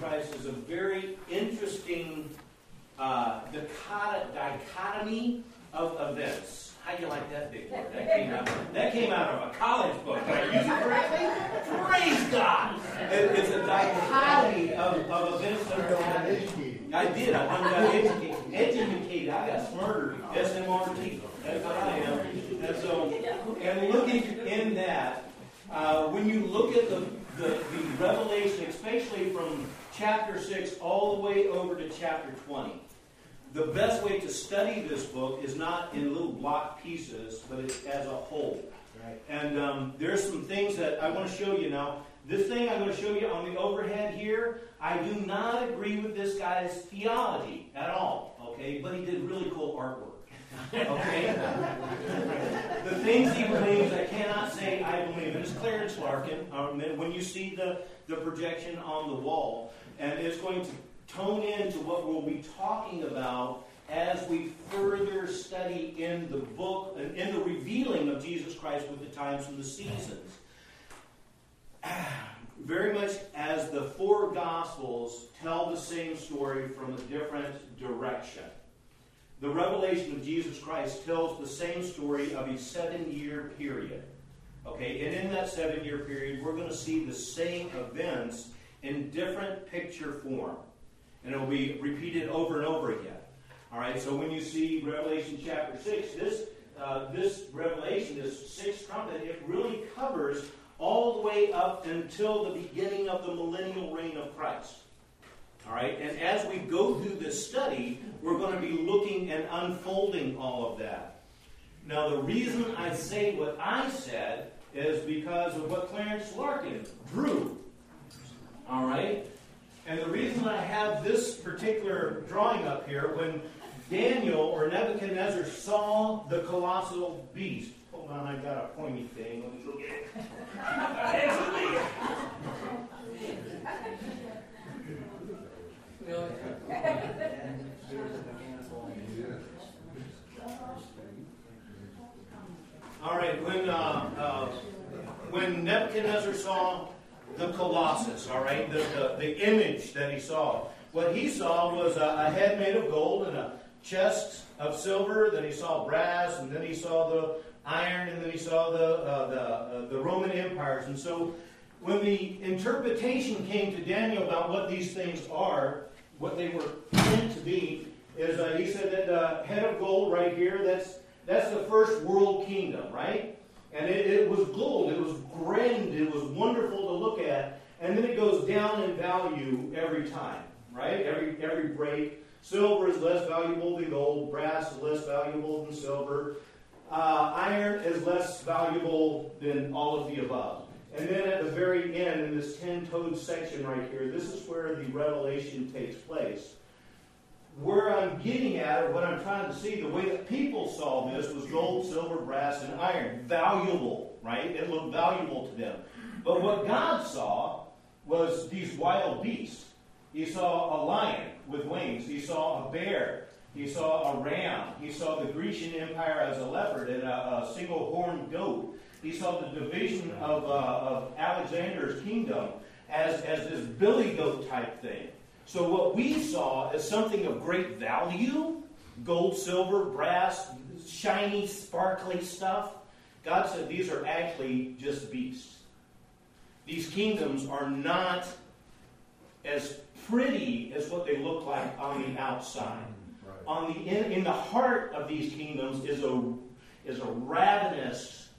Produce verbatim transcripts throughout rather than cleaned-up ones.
Christ is a very interesting uh, dichotomy of events. How do you like that big word? That came out, that came out of a college book. Did I use it correctly? Praise God! It, it's a dichotomy of, of events that are happening. I did. I went got educated. Educated. I got smarter. S M R T. That's what I am. And so, and looking in that, uh, when you look at the, the, the Revelation, especially from chapter six all the way over to chapter twenty, the best way to study this book is not in little block pieces, but it's as a whole. Right. And um, there's some things that I want to show you now. This thing I'm going to show you on the overhead here, I do not agree with this guy's theology at all. Okay, but he did really cool artwork. Okay? The things he believes, I cannot say I believe. And it's Clarence Larkin. Um, when you see the, the projection on the wall, and it's going to tone into what we'll be talking about as we further study in the book, and in the revealing of Jesus Christ with the times and the seasons. Very much as the four Gospels tell the same story from a different direction. The revelation of Jesus Christ tells the same story of a seven-year period. Okay, and in that seven-year period, we're going to see the same events in different picture form. And it will be repeated over and over again. All right, so when you see Revelation chapter six, this uh, this revelation, this sixth trumpet, it really covers all the way up until the beginning of the millennial reign of Christ. All right, and as we go through this study, we're going to be looking and unfolding all of that. Now, the reason I say what I said is because of what Clarence Larkin drew. All right? And the reason I have this particular drawing up here, when Daniel or Nebuchadnezzar saw the colossal beast. Hold on, I got a pointy thing. Let me go get it. All right, when uh, uh, when Nebuchadnezzar saw the Colossus, all right, the, the, the image that he saw. What he saw was a, a head made of gold and a chest of silver. Then he saw brass, and then he saw the iron, and then he saw the uh, the, uh, the Roman empires. And so when the interpretation came to Daniel about what these things are, what they were meant to be, is uh, he said that the head of gold right here, that's that's the first world kingdom, right? And it, it was gold, it was grand, it was wonderful to look at. And then it goes down in value every time, right? Every every break. Silver is less valuable than gold. Brass is less valuable than silver. Uh, iron is less valuable than all of the above. And then at the very end, in this ten-toed section right here, this is where the revelation takes place. Where I'm getting at, or what I'm trying to see, the way that people saw this was gold, silver, brass, and iron. Valuable, right? It looked valuable to them. But what God saw was these wild beasts. He saw a lion with wings. He saw a bear. He saw a ram. He saw the Grecian Empire as a leopard and a, a single-horned goat. He saw the division of, uh, of Alexander's kingdom as, as this billy goat type thing. So what we saw is something of great value, gold, silver, brass, shiny, sparkly stuff. God said these are actually just beasts. These kingdoms are not as pretty as what they look like on the outside. Right. On the in, in the heart of these kingdoms is a is a ravenous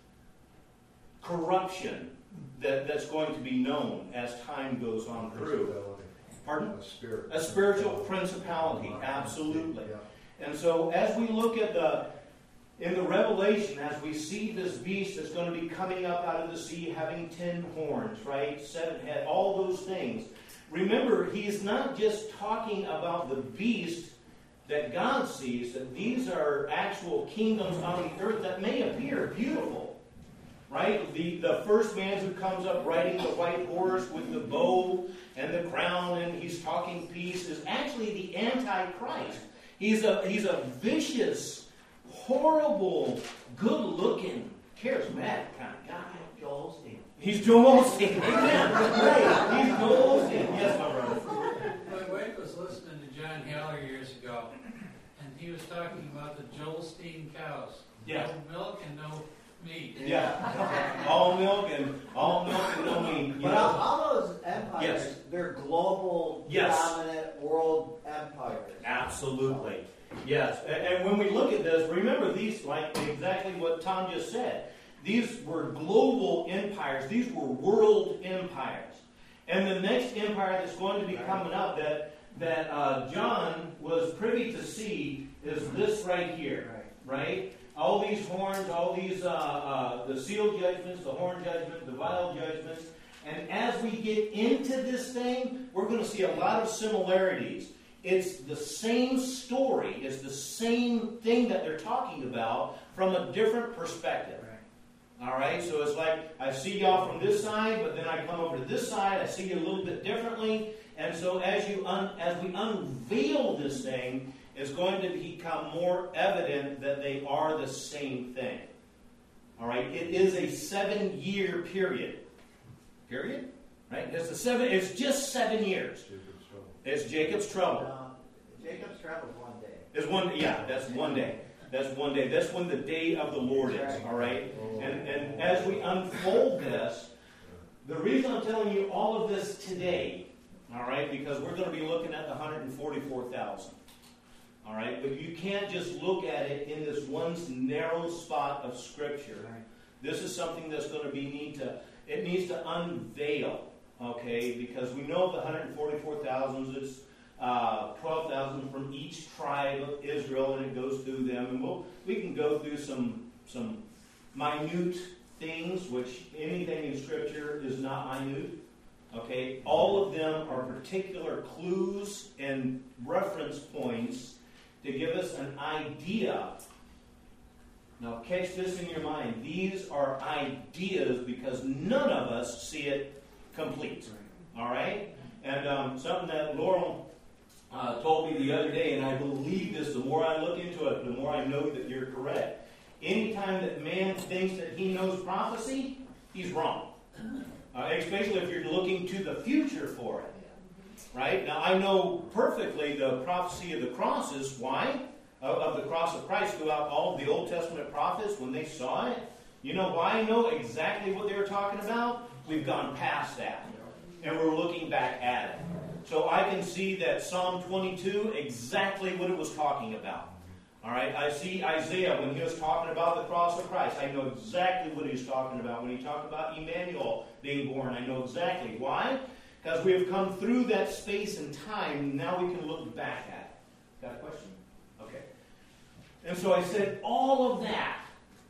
corruption that, that's going to be known as time goes on through. Pardon? A, spirit. a spiritual principality, absolutely. Yeah. And so as we look at the, in the Revelation, as we see this beast that's going to be coming up out of the sea, having ten horns, right, seven head, all those things. Remember, he's not just talking about the beast that God sees, that these are actual kingdoms on the earth that may appear beautiful. Right? The, the first man who comes up riding the white horse with the bow and the crown and he's talking peace is actually the Antichrist. He's a, he's a vicious, horrible, good-looking, charismatic kind of guy. Joel Osteen. He's Joel Osteen. Amen. Right. He's Joel Osteen. Yes, my brother. talking about the Joel-Stein cows. Yeah. No milk and no meat. Yeah. all milk and all milk and no meat. You But know? all, all those empires, Yes. they're global, Yes. dominant world empires. Absolutely. Yes. And, and when we look at this, remember these, like exactly what Tom just said. These were global empires. These were world empires. And the next empire that's going to be coming up that that uh, John was privy to see is this right here, right? All these horns, all these, uh, uh, the seal judgments, the horn judgment, the vial judgments. And as we get into this thing, we're going to see a lot of similarities. It's the same story. It's the same thing that they're talking about from a different perspective. All right, so it's like I see y'all from this side, but then I come over to this side. I see you a little bit differently, and so as you un, as we unveil this thing, it's going to become more evident that they are the same thing. All right, it is a seven-year period. Period, right? It's a seven. It's just seven years. It's Jacob's trouble. Uh, Jacob's trouble is one day. It's one. Yeah, that's one day. That's one day. That's when the day of the Lord is, all right? And, and as we unfold this, the reason I'm telling you all of this today, all right, because we're going to be looking at the one hundred forty-four thousand, all right? But you can't just look at it in this one narrow spot of Scripture. This is something that's going to be need to, it needs to unveil, okay? Because we know the one hundred forty-four thousand is Uh, twelve thousand from each tribe of Israel, and it goes through them. And we'll, we can go through some some minute things, which anything in Scripture is not minute. Okay? All of them are particular clues and reference points to give us an idea. Now, catch this in your mind. These are ideas because none of us see it complete. All right? And um, something that Laurel Uh, told me the other day, and I believe this, the more I look into it, the more I know that you're correct. Anytime that man thinks that he knows prophecy, he's wrong. Uh, especially if you're looking to the future for it. Right? Now, I know perfectly the prophecy of the crosses. Why? Of, of the cross of Christ throughout all of the Old Testament prophets when they saw it. You know why I know exactly what they were talking about? We've gone past that. And we're looking back at it. So I can see that Psalm twenty-two, exactly what it was talking about. All right, I see Isaiah when he was talking about the cross of Christ. I know exactly what he was talking about. When he talked about Emmanuel being born, I know exactly. Why? Because we have come through that space and time. Now we can look back at it. Got a question? Okay. And so I said all of that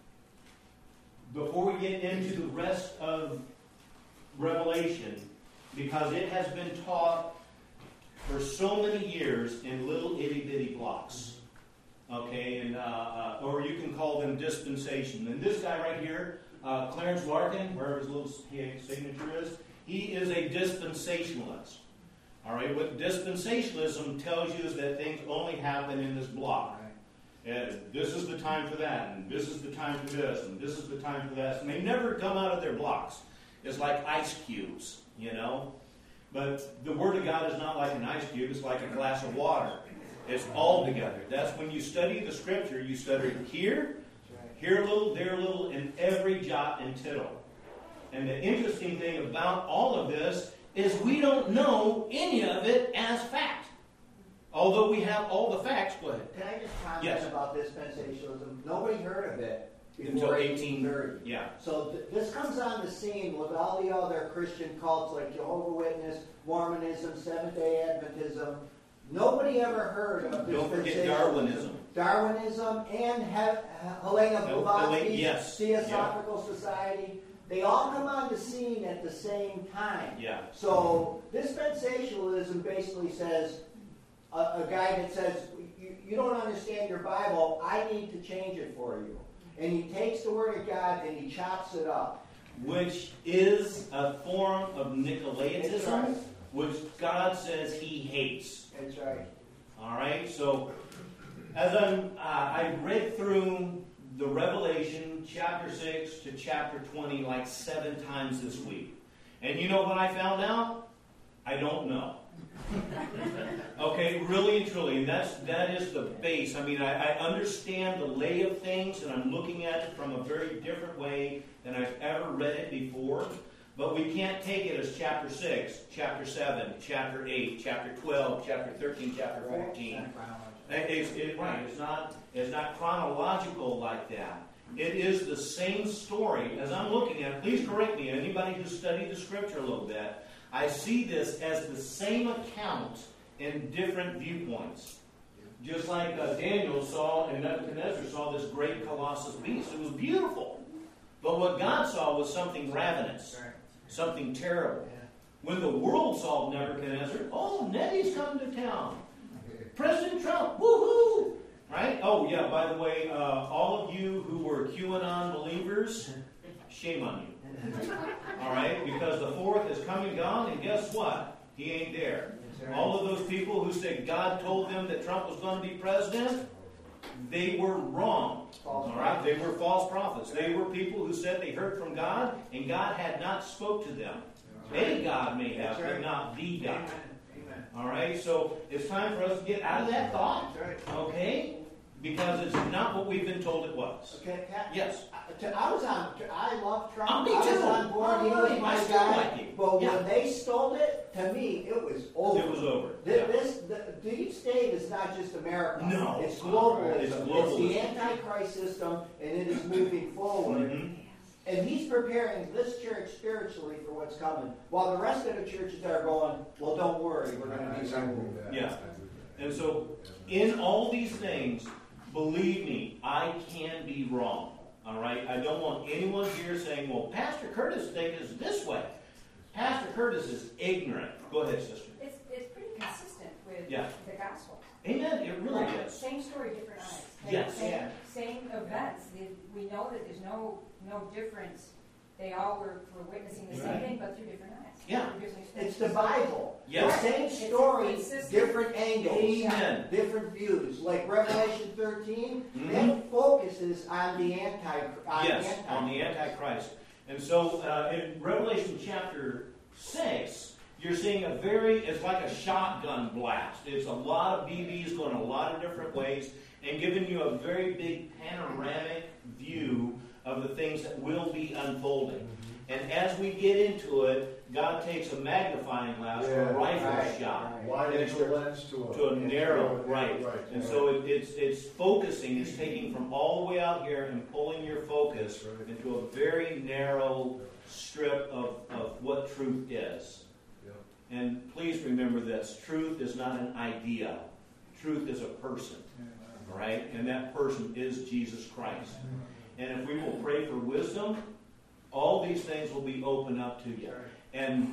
before we get into the rest of Revelation, because it has been taught for so many years in little itty-bitty blocks. Okay, and uh, uh, or you can call them dispensation. And this guy right here, uh, Clarence Larkin, wherever his little signature is, he is a dispensationalist. All right, what dispensationalism tells you is that things only happen in this block. And this is the time for that, and this is the time for this, and this is the time for that. And they never come out of their blocks. It's like ice cubes, you know. But the Word of God is not like an ice cube. It's like a glass of water. It's all together. That's when you study the Scripture. You study it here, here a little, there a little, and every jot and tittle. And the interesting thing about all of this is we don't know any of it as fact. Although we have all the facts. Go ahead. Can I just comment Yes. about dispensationalism? Nobody heard of it Until before eighteen thirty. Yeah. So th- this comes on the scene with all the other Christian cults like Jehovah's Witness, Mormonism, Seventh-day Adventism. Nobody ever heard of Don't forget dispensationalism. Darwinism. Darwinism and He- Helena Hel- Blavatsky's yes. Theosophical Society. They all come on the scene at the same time. Yeah. So dispensationalism basically says, a, a guy that says, you, you don't understand your Bible, I need to change it for you. And he takes the Word of God and he chops it up. Which is a form of Nicolaitanism, That's right. which God says He hates. That's right. All right, so as I'm, uh, I read through the Revelation chapter six to chapter twenty like seven times this week, and you know what I found out? I don't know. Okay. Okay, really and truly, and that's that is the base. I mean, I, I understand the lay of things, and I'm looking at it from a very different way than I've ever read it before. But we can't take it as chapter six, chapter seven, chapter eight, chapter twelve, chapter thirteen, chapter fourteen. It's, it, right, it's not it's not chronological like that. It is the same story. As I'm looking at it, please correct me, anybody who's studied the scripture a little bit, I see this as the same account in different viewpoints. Just like uh, Daniel saw and Nebuchadnezzar saw this great colossus beast. It was beautiful. But what God saw was something ravenous, something terrible. When the world saw Nebuchadnezzar, oh, Nebu's come to town. President Trump, woohoo! Right? Oh, yeah, by the way, uh, all of you who were QAnon believers, shame on you. All right? Because the fourth is come and gone, and guess what? He ain't there. All of those people who said God told them that Trump was going to be president, they were wrong. All right? They were false prophets. They were people who said they heard from God, and God had not spoke to them. A God may have, but not the God. All right? So it's time for us to get out of that thought. Okay? Because it's not what we've been told it was. Okay, Pat, yes. I, I was on. I love Trump. Oh, me I too. was on board. Oh, he was right. my I still guy. like him. But Yeah. when they stole it, to me, it was over. It was over. This, Yeah. this the deep state is not just America. No. It's globalism. It's It's globalism. the Antichrist system, and it is moving forward. Mm-hmm. And he's preparing this church spiritually for what's coming, while the rest of the churches are going, well, don't worry, we're going to be removed. Yeah. And so, in all these things, believe me, I can be wrong. All right? I don't want anyone here saying, well, Pastor Curtis thinks it's this way. Pastor Curtis is ignorant. Go ahead, sister. It's, it's pretty consistent with Yeah. the gospel. Amen. It really Right? is. Same story, different eyes. Same, Yes. Same, Yeah. same events. The- We know that there's no no difference. They all were, were witnessing the same Right. thing, but through different eyes. Yeah. Through different It's the experiences. Bible. Yes. The same It's story, consistent. different angles. Amen. Different views. Like Revelation thirteen, Mhm. that focuses on the anti. On Yes, anti- on the Antichrist. And so, uh, in Revelation chapter six, you're seeing a very, it's like a shotgun blast. It's a lot of B Bs going a lot of different ways and giving you a very big panoramic view of the things that will be unfolding. And as we get into it, God takes a magnifying glass or a Yeah, rifle right, shot. right. Wide And angle lens to a, to a narrow, to a- right. right. And so it, it's it's focusing, it's taking from all the way out here and pulling your focus into a very narrow strip of, of what truth is. Yep. And please remember this, truth is not an idea. Truth is a person. All right? And that person is Jesus Christ. And if we will pray for wisdom, all these things will be opened up to you. And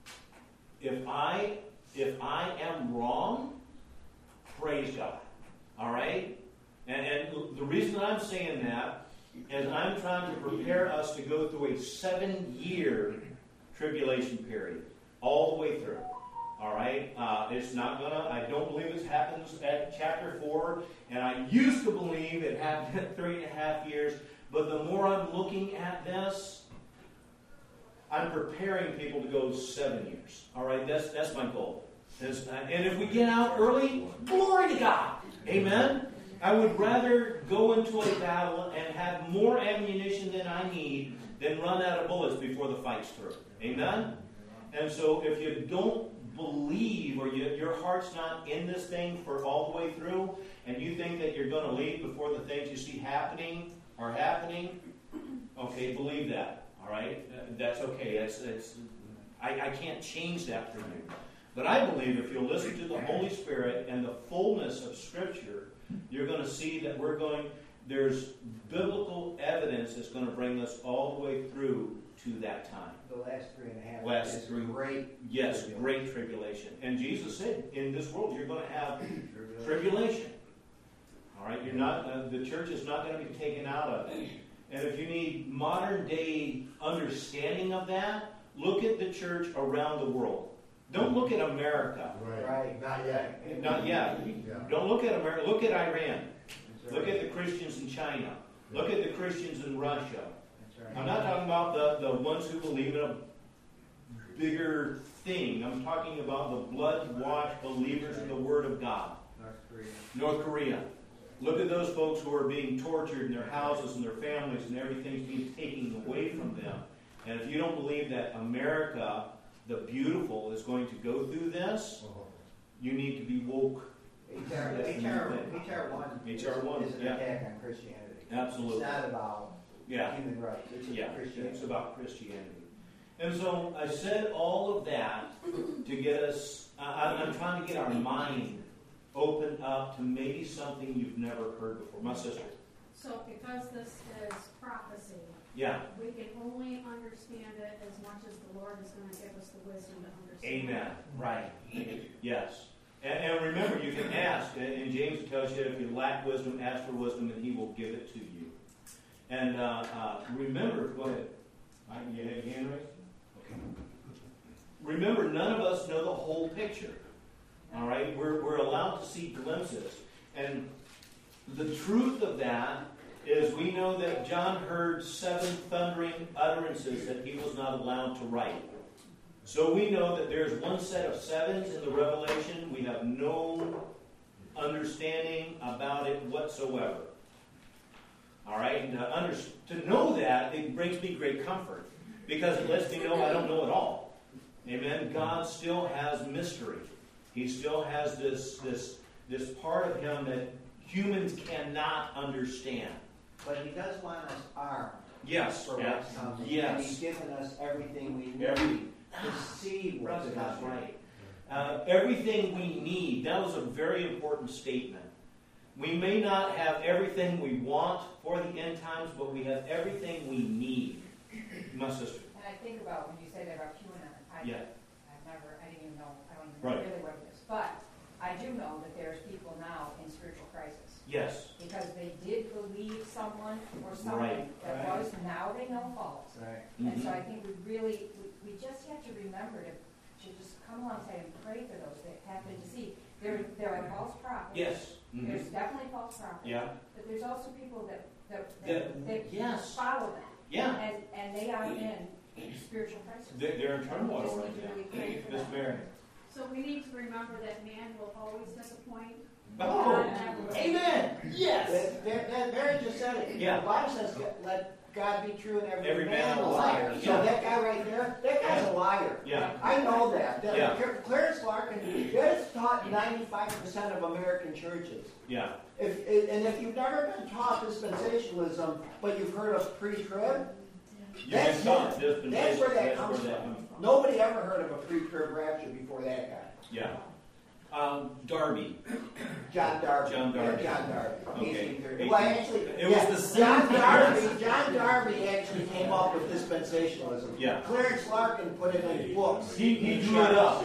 if I if I am wrong, praise God. All right? And, and the reason I'm saying that is I'm trying to prepare us to go through a seven-year tribulation period, all the way through. All right? Uh, it's not going to, I don't believe it happens at chapter four, and I used to believe it happened at three and a half years, but the more I'm looking at this, I'm preparing people to go seven years. All right? That's that's my goal. Is, uh, and if we get out early, glory to God. Amen? I would rather go into a battle and have more ammunition than I need than run out of bullets before the fight's through. Amen? And so if you don't believe or you, your heart's not in this thing for all the way through and you think that you're going to leave before the things you see happening are happening, okay, believe that. All right? Uh, that's okay. That's, that's, I, I can't change that for you. But I believe if you'll listen to the Holy Spirit and the fullness of Scripture, you're going to see that we're going, there's biblical evidence that's going to bring us all the way through to that time. The last three and a half Last is three- great. Yes, tribulation. great tribulation. And Jesus said, in this world you're going to have tribulation. All right? You're not, uh, the church is not going to be taken out of it. And if you need modern day understanding of that, look at the church around the world. Don't look at America. Right. Right. Not yet. Not yet. Yeah. Don't look at America. Look at Iran. That's Look right. at the Christians in China. Look at the Christians in Russia. That's right. I'm not talking about the, the ones who believe in a bigger thing. I'm talking about the blood-washed believers in the Word of God. North Korea. North Korea. Look at those folks who are being tortured in their houses and their families, and everything's being taken away from them. And if you don't believe that America, the beautiful, is going to go through this, you need to be woke. H R one H R one, is an yeah. attack on Christianity. Absolutely. It's not about Yeah. human rights. It's Yeah, about Christianity. it's about Christianity. And so I said all of that to get us, I, I'm trying to get our mind opened up to maybe something you've never heard before. My sister. So because this is prophecy, Yeah. we can only understand it as much as the Lord is going to give us the wisdom to understand Amen. it. Right. Yes. And, and remember, you can ask, and James tells you if you lack wisdom, ask for wisdom, and he will give it to you. And uh, uh, remember, go ahead. I, you have your hand raised? Okay. Remember, none of us know the whole picture. All right? We're, we're allowed to see glimpses. And the truth of that is we know that John heard seven thundering utterances that he was not allowed to write. So we know that there's one set of sevens in the Revelation. We have no understanding about it whatsoever. All right? And to, under, to know that, it brings me great comfort. Because it lets me know I don't know it all. Amen? God still has mystery. He still has this, this, this part of him that humans cannot understand. But he does want us armed Yes. for Yeah. what's coming. Yes. And he's given us everything we need Every, to see what's Brother, that's coming. right. Uh, everything we need. That was a very important statement. We may not have everything we want for the end times, but we have everything we need. My sister. And I think about when you say that about QAnon, I, Yeah. I've never, I didn't even know, I don't even Right. know really what it is. But I do know that there's people now in spiritual crisis. Yes. Because they did believe someone or Right. something that Right. was, now they know false. Right. And so Mhm. I think we really, we, we just have to remember to, to just come alongside and pray for those that have been deceived. There, there are false prophets. Yes. Mhm. There's definitely false prophets. Yeah. But there's also people that, that, That- that, that yes. follow them. Yeah. And, and they are in spiritual crisis. They're, they're in turmoil Just right need to now. really pray for Miss them. Mary. So we need to remember that man will always disappoint. Oh, God never will. amen. Yes. That, that, that Mary just said it. Yeah. The Bible says, let God be true and every, Every man man a a liar. liar. So Yeah. that guy right there, that guy's a liar. Yeah. I know that. that Yeah. Clarence Larkin, that's taught ninety-five percent of American churches. Yeah. If, and if you've never been taught dispensationalism, but you've heard of pre-trib, You've That's been taught it. dispensation. that's where that That's comes where that from. comes from. Nobody ever heard of a pre-trib rapture before that guy. Yeah. Um, Darby. John Darby. John Darby. Yeah, John Darby. Okay. eighteen thirty. Well, actually, It was yeah, the same John thing. Darby. John Darby actually came up with dispensationalism. Yeah. Clarence Larkin put it in books. He, he drew it up.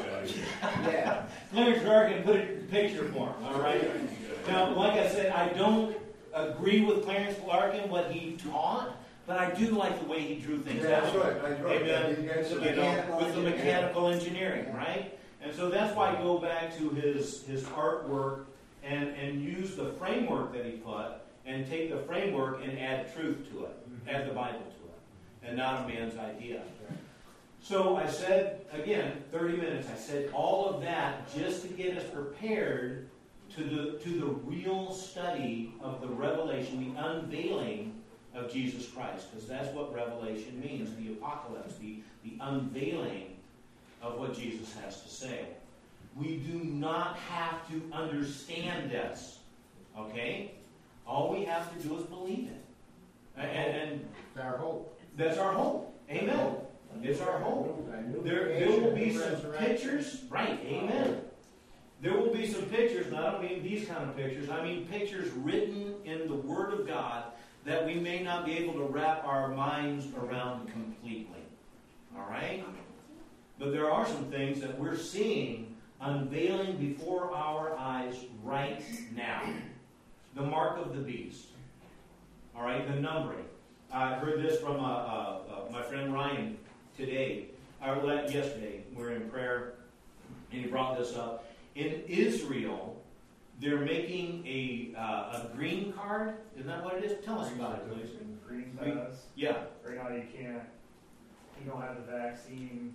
Yeah. Clarence Larkin put a picture for him, all right? Now, like I said, I don't agree with Clarence Larkin, what he taught, but I do like the way he drew things Yeah, out. that's right, that's right. Amen. You guys- You know, Mechanical with the engineering. mechanical engineering, right? And so that's why I go back to his, his artwork and, and use the framework that he put and take the framework and add truth to it, add the Bible to it, and not a man's idea. So I said, again, thirty minutes, I said all of that just to get us prepared to the, to the real study of the revelation, the unveiling of Jesus Christ, because that's what revelation means, the apocalypse, the, the unveiling of what Jesus has to say. We do not have to understand this, okay? All we have to do is believe it. And, and It's our hope. that's our hope. Amen. It's our hope. There, there will be some pictures, right, amen. There will be some pictures, and I don't mean these kind of pictures, I mean pictures written in the Word of God that we may not be able to wrap our minds around completely. All right? But there are some things that we're seeing unveiling before our eyes right now. The mark of the beast. All right, the numbering. I heard this from uh, uh, uh, my friend Ryan today, or yesterday. We were in prayer, and he brought this up. In Israel, they're making a uh, a green card. Isn't that what it is? Tell us about it, please. Green Green- pass. Yeah. Right now you can't, you don't have the vaccine, you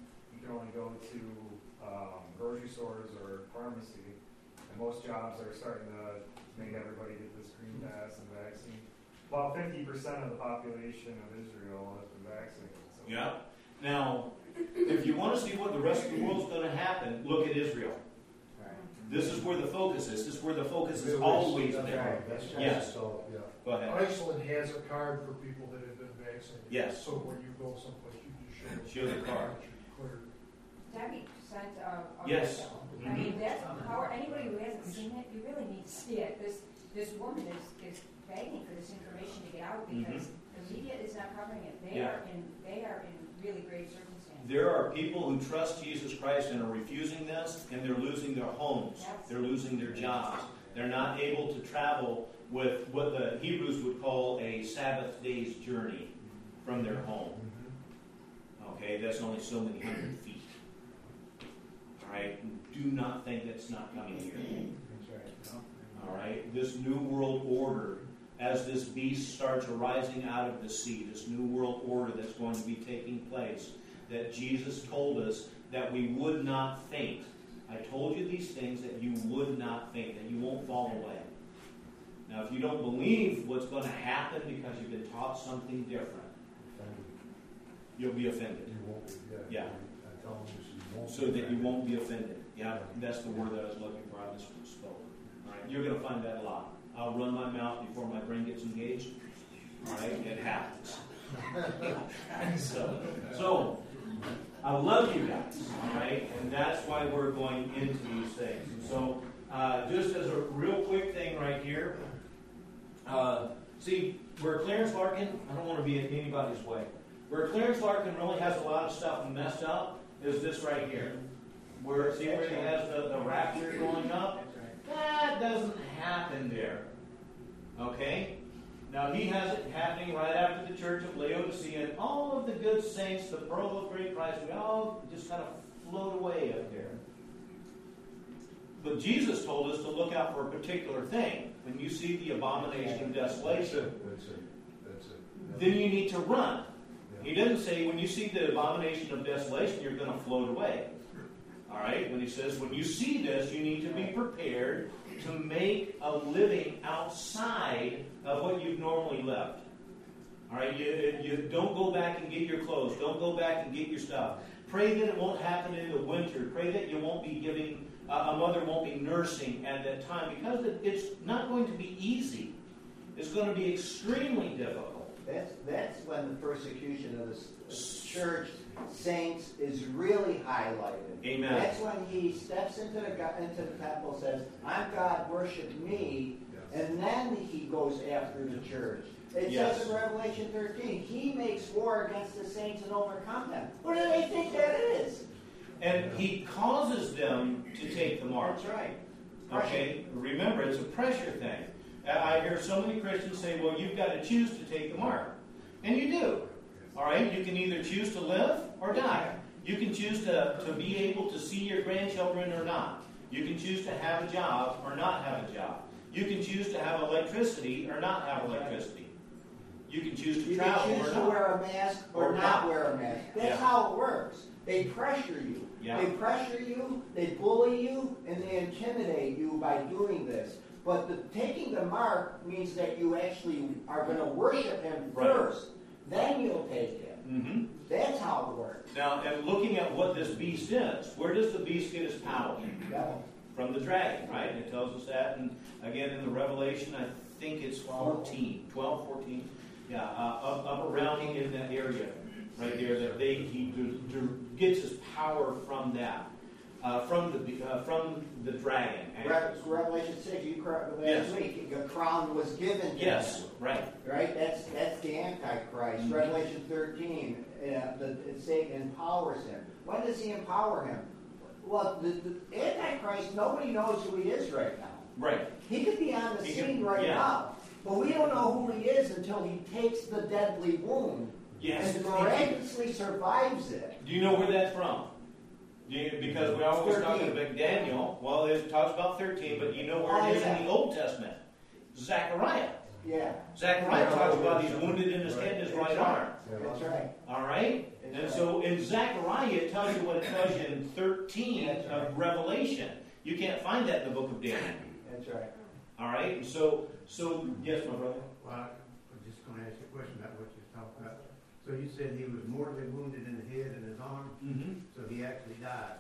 can only go to um, grocery stores or pharmacy, and most jobs are starting to make everybody get this green pass and vaccine. About fifty percent of the population of Israel has been vaccinated. So. Yeah. Now, if you want to see what the rest of the world's going to happen, look at Israel. This is where the focus is. This is where the focus is always That's there. right. That's right. Yes. So, yeah. Go ahead. Iceland has a card for people that have been vaccinated. Yes. So when you go someplace, you just show, Show the card. Clear. Debbie sent uh, a Yes. video. I mean, that's how anybody who hasn't seen it, you really need to see it. This this woman is, is begging for this information to get out because the media is not covering it. They Yeah. are in they are in really grave circumstances. There are people who trust Jesus Christ and are refusing this, and they're losing their homes. Yes. They're losing their jobs. They're not able to travel with what the Hebrews would call a Sabbath day's journey from their home. Okay, that's only so many hundred feet. All right, do not think that's not coming here. That's right. All right, this new world order, as this beast starts arising out of the sea, this new world order that's going to be taking place, that Jesus told us that we would not faint. I told you these things that you would not faint, that you won't fall away. Now, if you don't believe what's going to happen because you've been taught something different, you'll be offended. You won't be, Yeah. yeah. I tell them this, you won't So be that you back. won't be offended. Yeah, that's the word that I was looking for. I just spoke. All right, you're going to find that a lot. I'll run my mouth before my brain gets engaged. All right, it happens. so, so, I love you guys. All right, and that's why we're going into these things. And so, uh, just as a real quick thing right here, uh, see, where Clarence Larkin, I don't want to be in anybody's way. Where Clarence Larkin really has a lot of stuff messed up is this right here. Where, see where he has the, the rapture going up? That doesn't happen there. Okay? Now he has it happening right after the church of Laodicea, and all of the good saints, the pearl of great price, we all just kind of float away up there. But Jesus told us to look out for a particular thing. When you see the abomination of desolation, That's it. That's it. then you need to run. He doesn't say when you see the abomination of desolation, you're going to float away. All right? When he says when you see this, you need to be prepared to make a living outside of what you've normally left. All right? You, you don't go back and get your clothes. Don't go back and get your stuff. Pray that it won't happen in the winter. Pray that you won't be giving, uh, a mother won't be nursing at that time, because it, it's not going to be easy. It's going to be extremely difficult. That's, that's when the persecution of the s- church saints is really highlighted. Amen. That's when he steps into the go- into the temple, says, "I'm God, worship me," and then he goes after the church. It Yes. says in Revelation thirteen, he makes war against the saints and overcome them. What do they think that is? And he causes them to take the mark. That's right. Okay? Remember, it's a pressure thing. I hear so many Christians say, well, you've got to choose to take the mark. And you do. All right? You can either choose to live or die. You can choose to, to be able to see your grandchildren or not. You can choose to have a job or not have a job. You can choose to have electricity or not have electricity. You can choose to You travel can choose or to not. wear a mask or, Or not, not. wear a mask. That's Yeah. how it works. They pressure you. Yeah. They pressure you, they bully you, and they intimidate you by doing this. But the, taking the mark means that you actually are going to worship him Right. first. Then you'll take it. Mm-hmm. That's how it works. Now, and looking at what this beast is, where does the beast get his power? From the dragon, right? And it tells us that. And again, in the Revelation, I think it's fourteen, twelve, fourteen. Yeah, uh, up, up around in that area right there, that they he d- d- gets his power from that. Uh, from the uh, from the dragon. Re- Revelation six, you correct last Yes. week, a crown was given to Yes, him. right. Right? That's that's the Antichrist. Mhm. Revelation thirteen, uh, the, it Satan empowers him. When does he empower him? Well, the, the Antichrist, nobody knows who he is right now. Right. He could be on the He scene could- right yeah. now, but we don't know who he is until he takes the deadly wound Yes. and miraculously survives it. Do you know where that's from? Do you, because we always talk thirteen. about Daniel. Well, it talks about thirteen, but you know where Oh, it is yeah. in the Old Testament. Zechariah. Yeah, Zechariah talks about he's wounded in his head and his right arm. that's right. All right? And so in Zechariah, it tells you what it tells you in thirteen of Revelation. You can't find that in the book of Daniel. That's right. All right? And so, so yes, my brother. Well, I'm just going to ask you a question about what you're talking about. So you said he was mortally wounded in the head and his arm, Mm-hmm. so he actually died.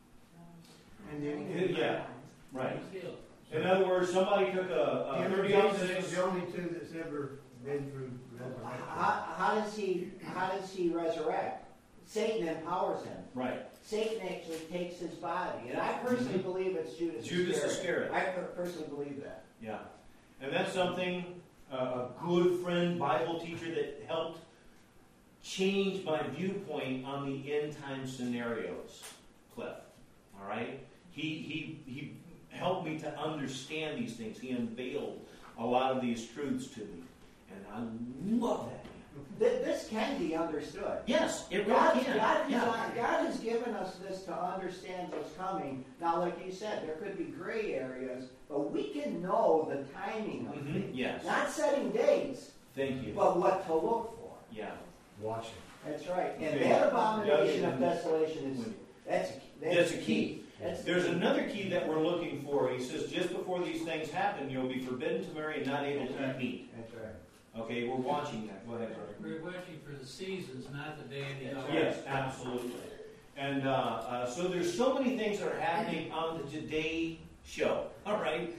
And then he came Yeah, back. right. He's killed. In other words, somebody took a, a Him and thirty Jesus ounce is the only two that's ever been through resurrection. How, how does he, how does he resurrect? Satan empowers him. Right. Satan actually takes his body. And I personally Mhm. believe it's Judas, Judas Iscariot. I per- personally believe that. Yeah. And that's something uh, a good friend, Bible teacher that helped change my viewpoint on the end time scenarios, Cliff. All right? He, he, he helped me to understand these things. He unveiled a lot of these truths to me. And I love that man. Th- This can be understood. Yes, it really God, can. God, Yeah. designed- God has given us this to understand what's coming. Now, like you said, there could be gray areas, but we can know the timing of Mhm, things. yes. Not setting dates, Thank you. but what to look for. Yeah. Watching. That's right. And Okay. that abomination Yeah. of desolation is that's that's, That's a key. That's There's another key that we're looking for. He says, just before these things happen, you'll be forbidden to marry and not able to eat meat. That's right. Okay, we're watching that. Go ahead, brother. We're watching for the seasons, not the day and the hour. Yes, absolutely. And uh, uh, so there's so many things that are happening on the Today Show. All right,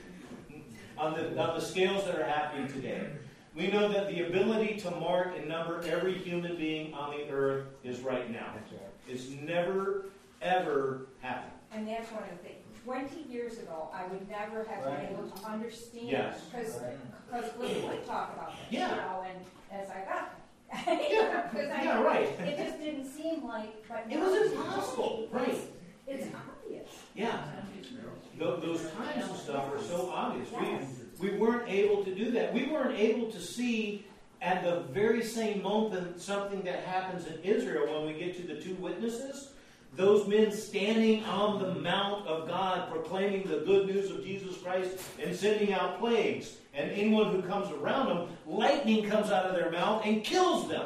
on the on the scales that are happening today. We know that the ability to mark and number every human being on the earth is right now. That's right. It's never ever happened. And that's one of the things. Twenty years ago, I would never have Right. been able to understand. Yes. Because, Right. because we would talk about this, you Yeah. know, and as I got. Yeah. Because I, Yeah, right. It just didn't seem like, but It now was it's- impossible. Right. It's obvious. Yeah. Tho- Those times and stuff are so obvious. We, we weren't able to do that. We weren't able to see at the very same moment something that happens in Israel when we get to the two witnesses. Those men standing on the mount of God proclaiming the good news of Jesus Christ and sending out plagues. And anyone who comes around them, lightning comes out of their mouth and kills them.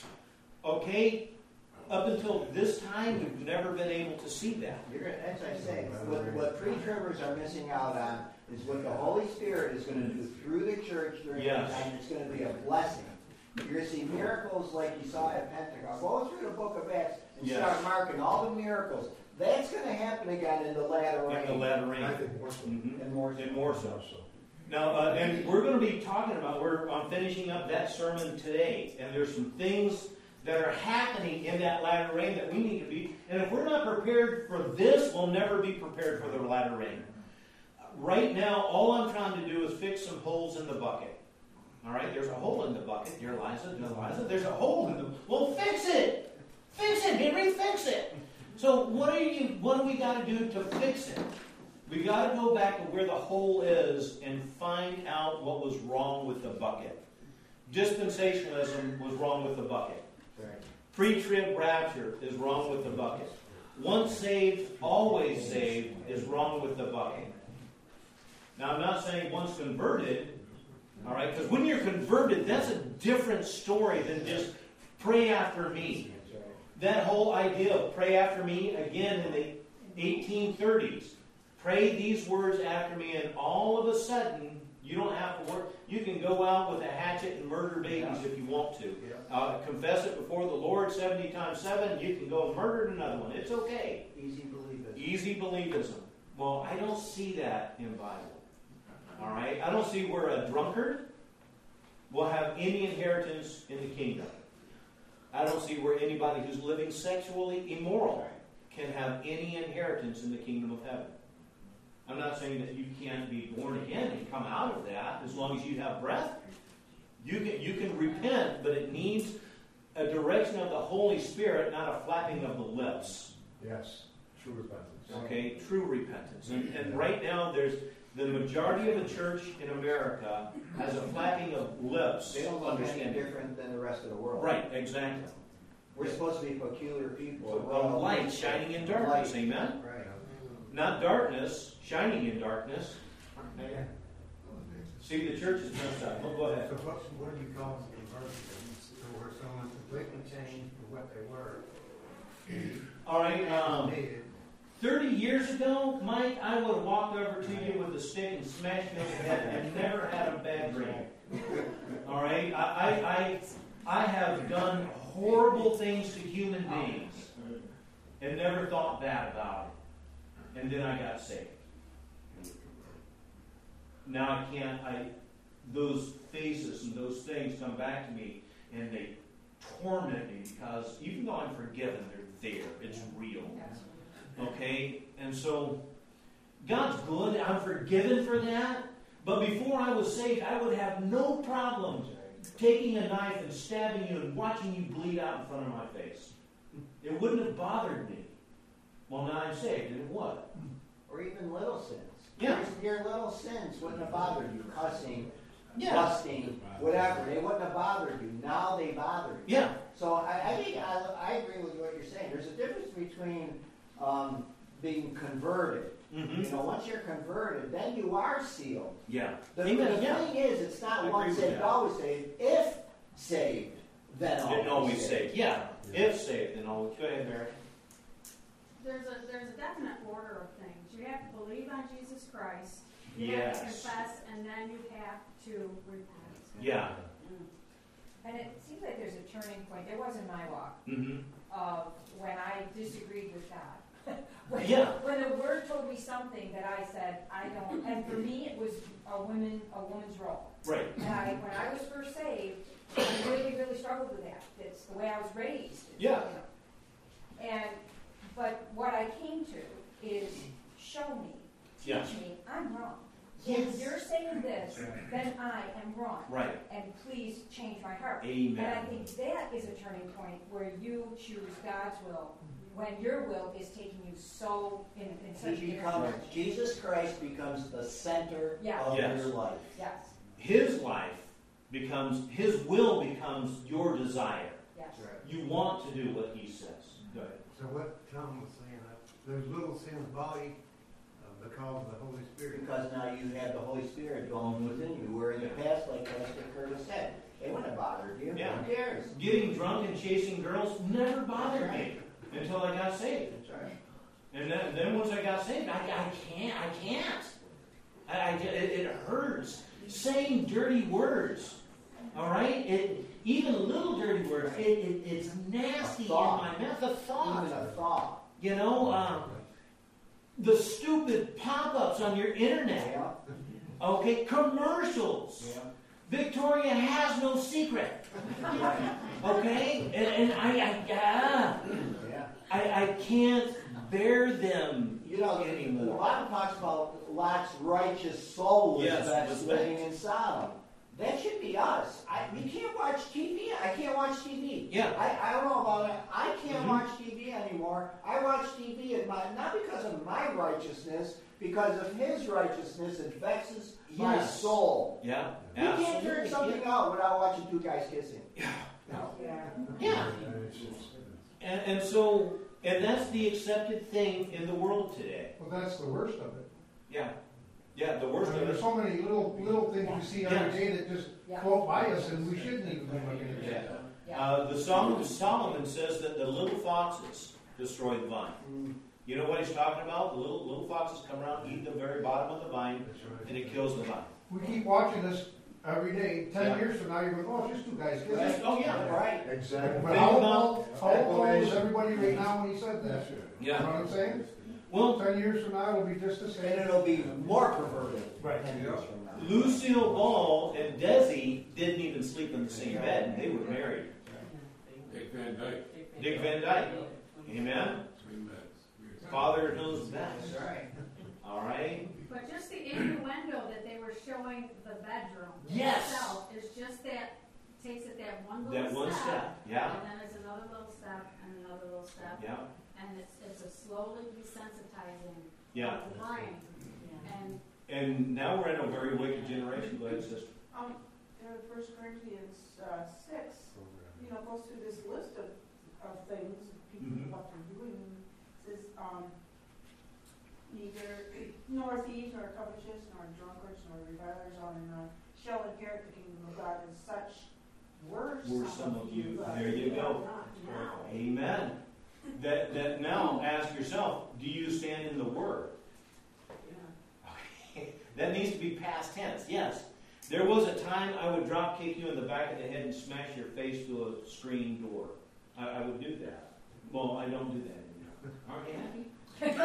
Okay? Up until this time, we've never been able to see that. You're, as I say, what, what pre-tribbers are missing out on is what the Holy Spirit is going to do through the church during Yes. the time. It's going to be a blessing. You're going to see miracles like you saw at Pentecost. Go through the book of Acts and Yes. start marking all the miracles. That's going to happen again in the latter In rain. the latter I rain. think more so. Mhm. And more And more so. So. Now, uh, and we're going to be talking about, we're I'm finishing up that sermon today, and there's some things that are happening in that latter rain that we need to be, and if we're not prepared for this, we'll never be prepared for the latter rain. Right now, all I'm trying to do is fix some holes in the bucket. All right, there's a hole in the bucket, dear Liza, dear Liza, there's a hole in the, well, fix it! Fix it, Henry, fix it! So what are you, what do we got to do to fix it? We got to go back to where the hole is and find out what was wrong with the bucket. Dispensationalism was wrong with the bucket. Right. Pre-trib rapture is wrong with the bucket. Once saved, always saved is wrong with the bucket. Now, I'm not saying once converted, all right, because when you're converted, that's a different story than just pray after me. That's right. That whole idea of pray after me, again in the eighteen thirties. Pray these words after me, and all of a sudden, you don't have to work. You can go out with a hatchet and murder babies if you want to. Uh, confess it before the Lord seventy times seven. You can go and murder another one. It's okay. Easy believism. Easy believism. Well, I don't see that in the Bible. All right? I don't see where a drunkard will have any inheritance in the kingdom. I don't see where anybody who's living sexually immoral can have any inheritance in the kingdom of heaven. I'm not saying that you can't be born again and come out of that as long as you have breath. You can, you can repent, but it needs a direction of the Holy Spirit, not a flapping of the lips. Yes. True repentance. Okay, true repentance. And, and right now, there's the majority of the church in America has a flapping of lips. They don't look any Understanding. different than the rest of the world. Right, exactly. We're supposed to be peculiar people. A light shining in darkness, Light. amen? Right. Not darkness shining in darkness. See, the church is messed up. Oh, go ahead. So what, what do you call a conversion? So where someone completely changed from what they were? All right. Um, Dead. Thirty years ago, Mike, I would have walked over to you with a stick and smashed you in the head and never had a bad dream. All right. I, I, I, I have done horrible things to human beings and never thought bad about it. And then I got saved. Now I can't, I, those faces and those things come back to me and they torment me because even though I'm forgiven, they're there. It's real. Okay? And so, God's good. I'm forgiven for that. But before I was saved, I would have no problem taking a knife and stabbing you and watching you bleed out in front of my face. It wouldn't have bothered me. Well, now I'm saved, and it would. Or even little sins. Yeah. Your, your little sins wouldn't have bothered you. Cussing, Yeah. busting, whatever. They wouldn't have bothered you. Now they bother you. Yeah. So I, I think I, I agree with what you're saying. There's a difference between um, being converted. Mm-hmm. You know, once you're converted, then you are sealed. Yeah. The, Amen. the Yeah. thing is, it's not I once agree with saved, that. always saved. If saved, then always, Then always saved. saved. Yeah. If saved, then always. Go ahead, Mary. There's a, there's a definite order of things. You have to believe on Jesus Christ. You have to Yes. confess, and then you have to repent. Yeah. And it seems like there's a turning point. There was in my walk Mm-hmm. uh, when I disagreed with God. when, Yeah. when the Word told me something that I said I don't, and for me it was a woman, a woman's role. Right. And I, when I was first saved, I really, really struggled with that. It's the way I was raised. Yeah. You know. And but what I came to is show me, teach Yeah. me, I'm wrong. Yes. If you're saying this, then I am wrong. Right. And please change my heart. Amen. And I think that is a turning point where you choose God's will when your will is taking you so in, in such a He different becomes, direction. Jesus Christ becomes the center Yeah. of Yes. your life. Yes, His life becomes, His will becomes your desire. yes. You want to do what He says. Go ahead. So what Tom was saying, uh, those little sins body uh, because of the Holy Spirit. Because now you have the Holy Spirit going within you. Where in the past, like Pastor Curtis said, it wouldn't have bothered you. Yeah. Who cares? Getting drunk and chasing girls never bothered me until I got saved. That's right. And then, then once I got saved, I, I can't. I can't. I, I, it, it hurts. Saying dirty words. All right? It, even little dirty words. It, it, it's nasty in my mouth. The thought. Even a thought. You know, um, the stupid pop-ups on your internet. Yeah. Okay? Commercials. Yeah. Victoria has no secret. Yeah. Okay? And, and I, I, ah, Yeah. I, I can't bear them You know, the anymore. Bible talks about Lot's righteous soul was Yes, best respect. living in Sodom. That should be us. I, we can't watch T V. I can't watch T V. Yeah. I, I don't know about it. I can't Mhm. watch T V anymore. I watch T V in my, not because of my righteousness, because of His righteousness. It vexes my Yes. soul. Yeah. You can't turn Absolutely. something out without watching two guys kissing. Yeah. No. Yeah. And, and so, and that's the accepted thing in the world today. Well, that's the worst of it. Yeah. Yeah, the worst I mean, of there's it. so many little, little things we see every Yes. day that just Yeah. float by us and we shouldn't even be looking at Yeah. that. Yeah. Uh, the Solomon, Solomon says that the little foxes destroy the vine. Mm. You know what he's talking about? The little little foxes come around, eat the very bottom of the vine, That's right. and it kills the vine. We keep watching this every day. Ten Yeah. years from now, you're going, oh, it's just two guys Right. kissing. Oh yeah. Right. But Think how about- old, how old is everybody right now when he said that? You know what I'm saying? Well, Ten years from now, it'll be just the And same. it'll be more perverted. Right. ten years from now. Lucille Ball and Desi didn't even sleep in the same bed, and they were married. Dick Van Dyke. Dick Van Dyke. Amen. Father knows best. That's right. All right. But just the innuendo that they were showing the bedroom Yes. itself is just that, takes it that one little That one step. Yeah. and then there's another little step and another little step, Yeah. and it's it's a slowly desensitizing Yeah. of the brain. And And now we're in a very wicked generation. Go ahead, sister. Um, in First Corinthians uh, six, you know, goes through this list of, of things, people, Mhm. what they're doing. It says, um, neither nor thieves, nor covetous, nor drunkards, nor revilers, on and on. shall inherit the kingdom of God, and such were Were some, some of you. but There you they go. are not now. Amen. That, that now ask yourself, do you stand in the Word? Okay. That needs to be past tense. Yes. There was a time I would drop kick you in the back of the head and smash your face to a screen door. I, I would do that. Well, I don't do that anymore. Aren't you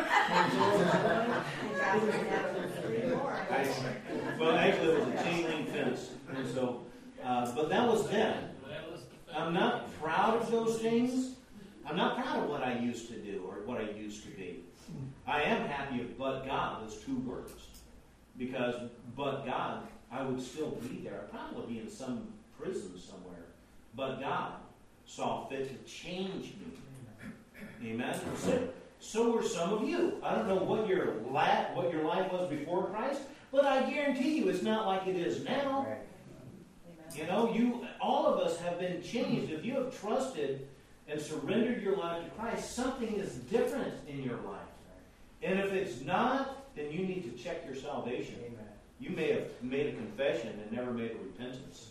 happy? Well, actually, it was a chain link fence. And so, uh, but that was then. I'm not proud of those things. I'm not proud of what I used to do or what I used to be. I am happy of but God, those two words. Because but God, I would still be there. I'd probably be in some prison somewhere. But God saw fit to change me. Amen? So, so were some of you. I don't know what your, la- what your life was before Christ, but I guarantee you it's not like it is now. You know, you, all of us have been changed. If you have trusted and surrendered your life to Christ, something is different in your life. And if it's not, then you need to check your salvation. Amen. You may have made a confession and never made a repentance.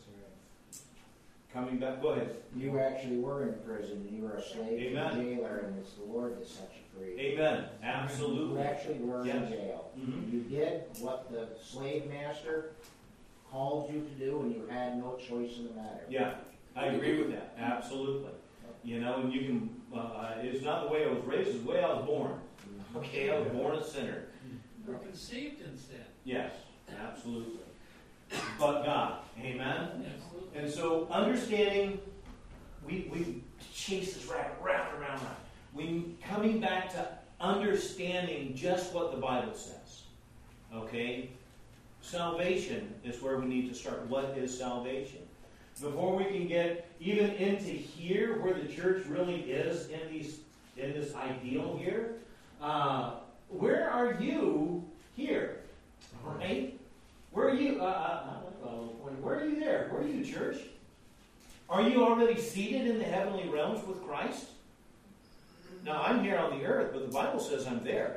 Coming back, go ahead. You actually were in prison. You were a slave Amen. to the jailer, and it's the Lord that set you free. Amen. Absolutely. You actually were Yes. in jail. Mhm. You did what the slave master called you to do, and you had no choice in the matter. Yeah, I agree with that. Absolutely. You know, and you can, uh, it's not the way I was raised, it's the way I was born. Okay, I was born a sinner. We're conceived in sin. Yes, absolutely. But God, amen? Absolutely. And so understanding, we, we chase this rabbit round and round and round. We coming back to understanding just what the Bible says. Okay? Salvation is where we need to start. What is salvation? Before we can get even into here, where the church really is in these in this ideal here, uh, where are you here? Right? Where are you? Uh, uh, uh, where are you there? Where are you, church? Are you already seated in the heavenly realms with Christ? Now, I'm here on the earth, but the Bible says I'm there.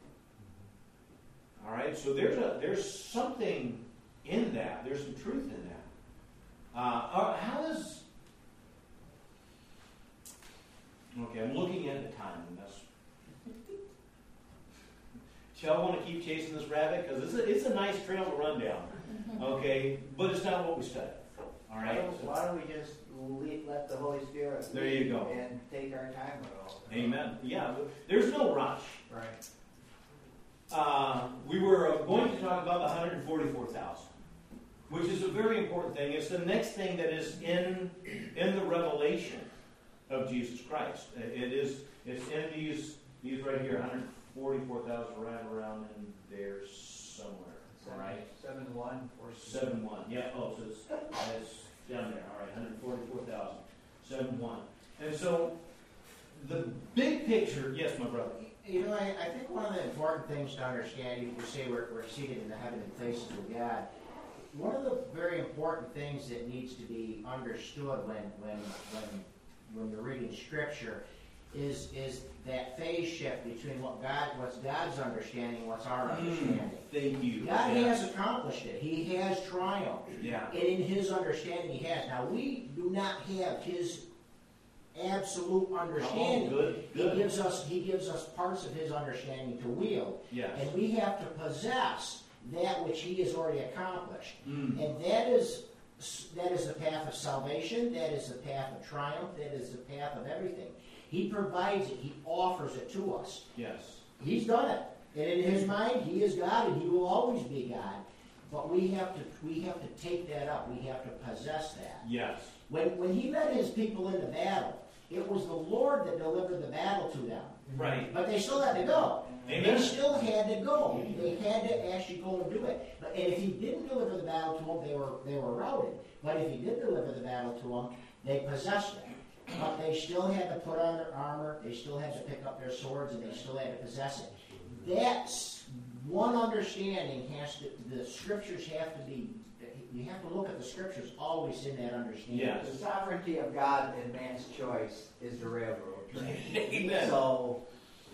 All right, so there's a there's something in that. There's some truth in that. Uh, how is... Okay, I'm looking at the time. And that's... Y'all want to keep chasing this rabbit? Because it's a, it's a nice trail to run down. Okay, but it's not what we study. All right? Why don't we just leave, let the Holy Spirit There you lead go. and take our time with all of it? Amen. Yeah, there's no rush. Right. Uh, we were uh, going to talk about the one hundred forty-four thousand, which is a very important thing. It's the next thing that is in in the revelation of Jesus Christ. It is it's in these these right here, one hundred forty-four thousand, right around in there somewhere. All right, Seven one or seven one. Yeah. Oh, so it's, it's down there. All right, one hundred forty-four thousand, seven one. And so the big picture. Yes, my brother. You know, I, I think one of the important things to understand, you say we're, we're seated in the heavenly places with God. One of the very important things that needs to be understood when when when when you're reading Scripture is is that phase shift between what God what's God's understanding and what's our understanding. Thank you. God Yeah. has accomplished it. He has triumphed. Yeah. And in His understanding, He has. Now, we do not have His absolute understanding. Oh, good, good. He gives us He gives us parts of His understanding to wield. Yes. And we have to possess that which He has already accomplished. Mm. And that is that is the path of salvation, that is the path of triumph, that is the path of everything. He provides it, He offers it to us. Yes. He's done it. And in His mind, He is God and He will always be God. But we have to we have to take that up. We have to possess that. Yes. When when He led His people into battle, it was the Lord that delivered the battle to them. Right. But they still had to go. Amen. They still had to go. They had to actually go and do it. But and if He didn't deliver the battle to them, they were they were routed. But if He did deliver the battle to them, they possessed it. But they still had to put on their armor. They still had to pick up their swords, and they still had to possess it. That's one understanding. Has to the Scriptures have to be. You have to look at the Scriptures always in that understanding. Yes. The sovereignty of God and man's choice is the railroad train. Amen. So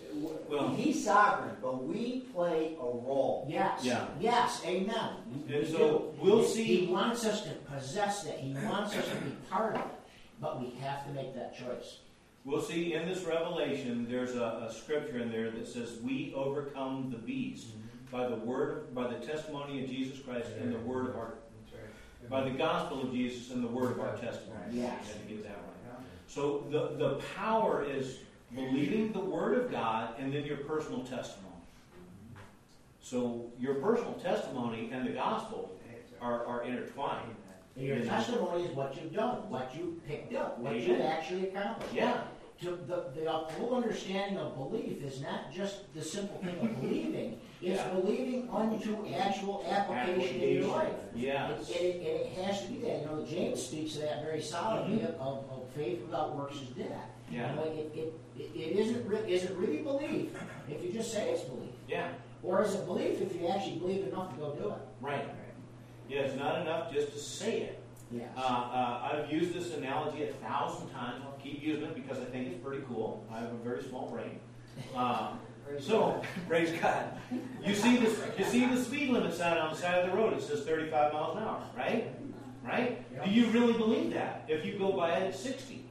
Well- he's sovereign, but we play a role. Yes. Yeah. Yes. Amen. And so we'll He- see. He wants us to possess that. He wants us to be part of it. But we have to make that choice. We'll see in this revelation, there's a, a scripture in there that says, "We overcome the beast by the word, of, by the testimony of Jesus Christ and the word of our, by the gospel of Jesus and the word of our testimony." Yes. I had to get that right. So the the power is believing the word of God and then your personal testimony. So your personal testimony and the gospel are, are intertwined. And your testimony is what you've done, what you picked up, what Amen. you've actually accomplished. Yeah. To the, the full understanding of belief is not just the simple thing of believing, it's Yeah. believing unto actual application in your life. Yes. It, it, it has to be that. You know, James speaks to that very solidly Mm-hmm. of, of faith without works is dead. Yeah. You know, it, it, it, it isn't re- is it really belief if you just say it's belief? Yeah. Or is it belief if you actually believe enough to go do it? Right. Yeah, it's not enough just to say it. Yes. Uh, uh, I've used this analogy a thousand times. I'll keep using it because I think it's pretty cool. I have a very small brain. Um, so, praise God. You see this? You see the speed limit sign on the side of the road? It says thirty-five miles an hour, right? Right? Yeah. Do you really believe that? If you go by it at sixty?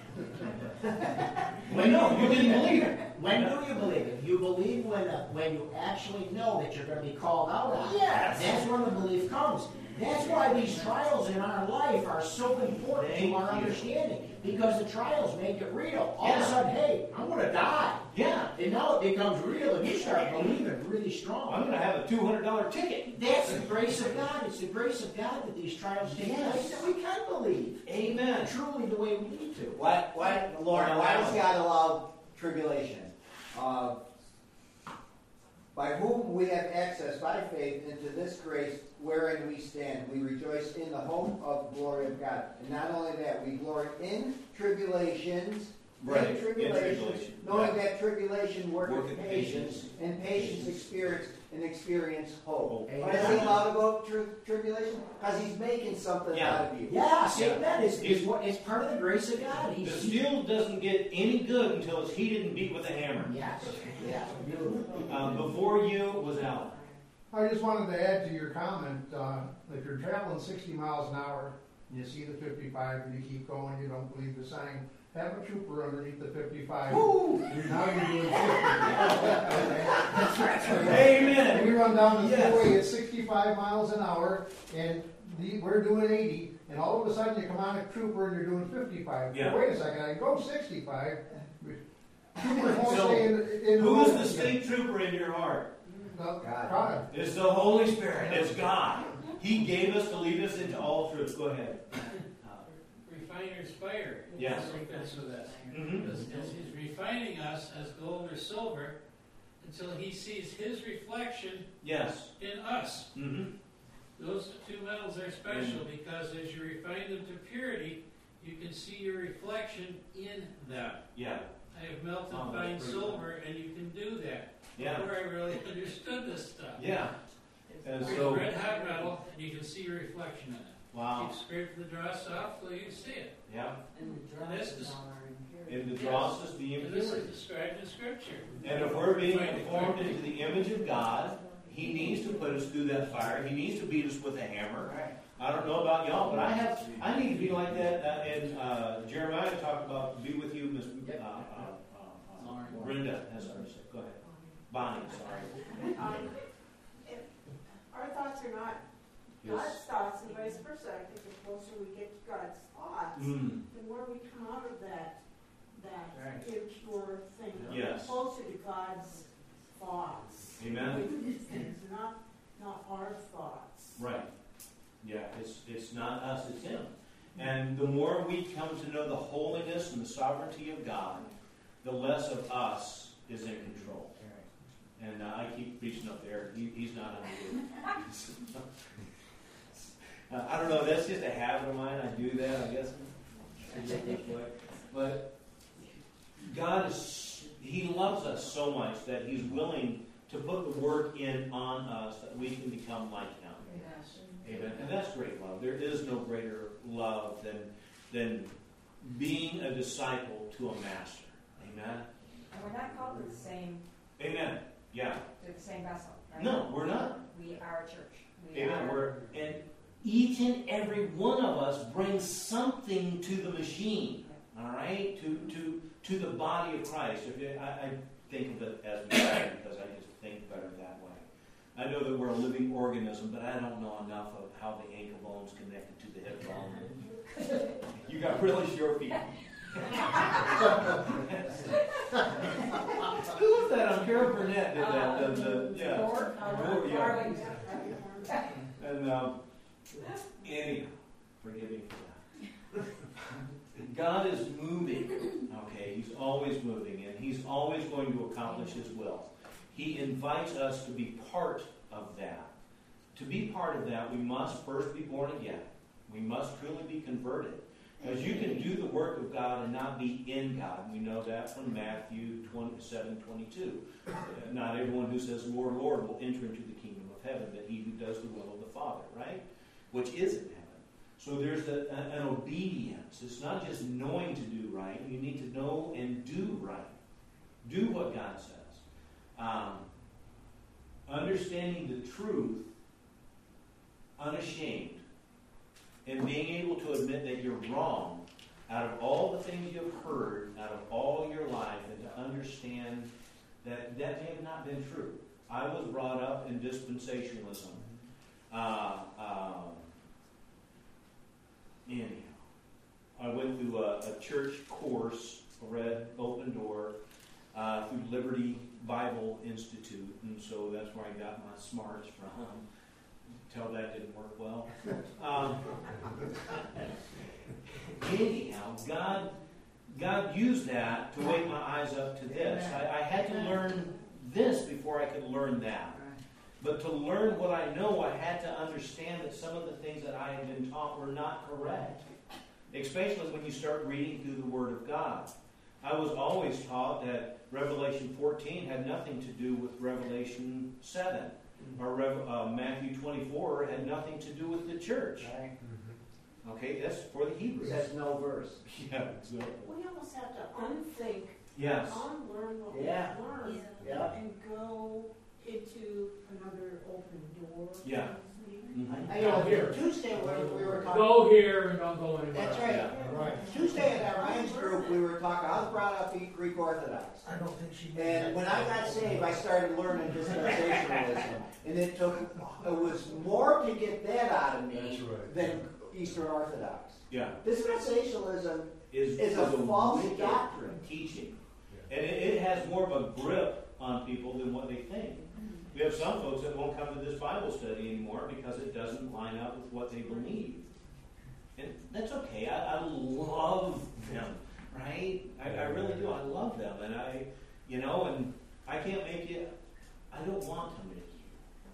Well, no, you didn't believe it. When do you believe it? You believe when uh, when you actually know that you're going to be called out on. Yes. That's when the belief comes. That's why these trials in our life are so important Thank to our you. understanding. Because the trials make it real. All of Yeah. a sudden, hey, I'm going to die. Yeah. And now it becomes real, and you start believing really strong. I'm going to have a two hundred dollar ticket. That's the grace of God. It's the grace of God that these trials take Yes. place that we can believe. Amen. Truly the way we need to. Why, why, Lord, why does God allow tribulation? Uh, by whom we have access by faith into this grace wherein we stand. We rejoice in the hope of glory of God. And not only that, we glory in tribulations, Right, in in tribulations, tribulation. knowing Yeah. that tribulation worketh Worketh patience, patience. and patience experience, and experience hope. Hope. Why does he allow to go through tribulation? Because he's making something Yeah. out of you. Yes, Yeah. amen. It's, it's, what- it's part of the grace of God. The He's, steel doesn't get any good until it's heated and beat with a hammer. yes, yes, beautiful. Um, before you was Alan. I just wanted to add to your comment, uh, if you're traveling sixty miles an hour, and you see the fifty-five, and you keep going, you don't believe the sign, have a trooper underneath the fifty-five. Woo! Now you're doing fifty. And Amen. we run down the Yes. freeway at sixty-five miles an hour, and the, we're doing eighty, and all of a sudden you come on a trooper and you're doing fifty-five. Yeah. Wait a second, I go sixty-five. Troopers won't So, stay in, in the Who is road. the state trooper in your heart? No, God. God. It's the Holy Spirit. It's God. He gave us to lead us into all truth. Go ahead. Refiner's fire. Yes. Fits with us. Mm-hmm. As, as he's refining us as gold or silver until he sees his reflection Yes. in us. Mm-hmm. Those two metals are special because as you refine them to purity, you can see your reflection in them. Yeah. I have melted Oh, that's fine pretty silver, and you can do that. Yeah. Before I really understood this stuff. Yeah. And There's so, red hot metal, and you can see your reflection in it. wow. Keep scraping the dross off so you can see it. Yeah. And this is, In the dross is the and this is impurity. described in Scripture. And if we're being conformed into the image of God, He needs to put us through that fire. He needs to beat us with a hammer. I don't know about y'all, but I have. I need to be like that. Uh, and uh, Jeremiah talked about be with you, Miss uh, uh, uh, uh, Brenda. That's what I said. Go ahead, Bonnie. Sorry. Um, if our thoughts are not God's thoughts and vice versa, I think the closer we get to God's thoughts, Mm. the more we come out of that that Right. impure thing, Yes. closer to God's thoughts. Amen. These things, not not our thoughts. Right. Yeah. It's it's not us. It's Him. And the more we come to know the holiness and the sovereignty of God, the less of us is in control. And uh, I keep preaching up there. He, he's not on the uh, I don't know. That's just a habit of mine. I do that, I guess. But God is, He loves us so much that He's willing to put the work in on us that we can become like Him. Amen. And that's great love. There is no greater love than, than being a disciple to a master. Amen. And we're not called to the same, Amen. Yeah. to the same vessel, right? No, we're not. We are a church. We Amen. are. We're, and each and every one of us brings something to the machine. All right? To to to the body of Christ. If you, I, I think of it as body because I just think better that way. I know that we're a living organism, but I don't know enough of how the ankle bone's connected to the hip bone. You got really short feet. Who was that on Carol Burnett did that? The, the, yeah. Lord, Lord, yeah. And um, anyhow, forgive me for that. God is moving. Okay, He's always moving, and He's always going to accomplish His will. He invites us to be part of that. To be part of that, we must first be born again. We must truly be converted. Because you can do the work of God and not be in God. We know that from Matthew twenty-seven twenty-two. Not everyone who says, Lord, Lord, will enter into the kingdom of heaven, but he who does the will of the Father, right? Which is in heaven. So there's a, a, an obedience. It's not just knowing to do right. You need to know and do right. Do what God says. Um, understanding the truth, unashamed, and being able to admit that you're wrong out of all the things you've heard, out of all your life, and to understand that that may have not been true. I was brought up in dispensationalism. Uh, um, anyhow, I went through a, a church course, read Open Door, uh, through Liberty Bible Institute, and so that's where I got my smarts from. Tell that didn't work well. Um, anyhow, God, God used that to wake my eyes up to this. I, I had to learn this before I could learn that. But to learn what I know, I had to understand that some of the things that I had been taught were not correct. Especially when you start reading through the Word of God. I was always taught that Revelation fourteen had nothing to do with Revelation seven. Or uh, Matthew twenty-four had nothing to do with the church. Right. Okay, that's for the Hebrews. There's no verse. Yeah, exactly. We almost have to unthink, Yes. unlearn what Yeah. we've learned, Yeah. and go into another open door. Yeah. Mm-hmm. I know, here, Tuesday when we were talking. Go here and don't go anywhere. That's right. Yeah. Right. Tuesday at our Ryan's group, we were talking, I was brought up Greek Orthodox. I don't think she. And when I got saved, I started learning dispensationalism. And it took, it was more to get that out of me than Eastern Orthodox. Yeah. Dispensationalism Is, is a false wicked doctrine. teaching. And it, it has more of a grip on people than what they think. We have some folks that won't come to this Bible study anymore because it doesn't line up with what they believe. And that's okay. I, I love them, right? I, I really do. I love them. And I, you know, and I can't make you, I don't want to make you.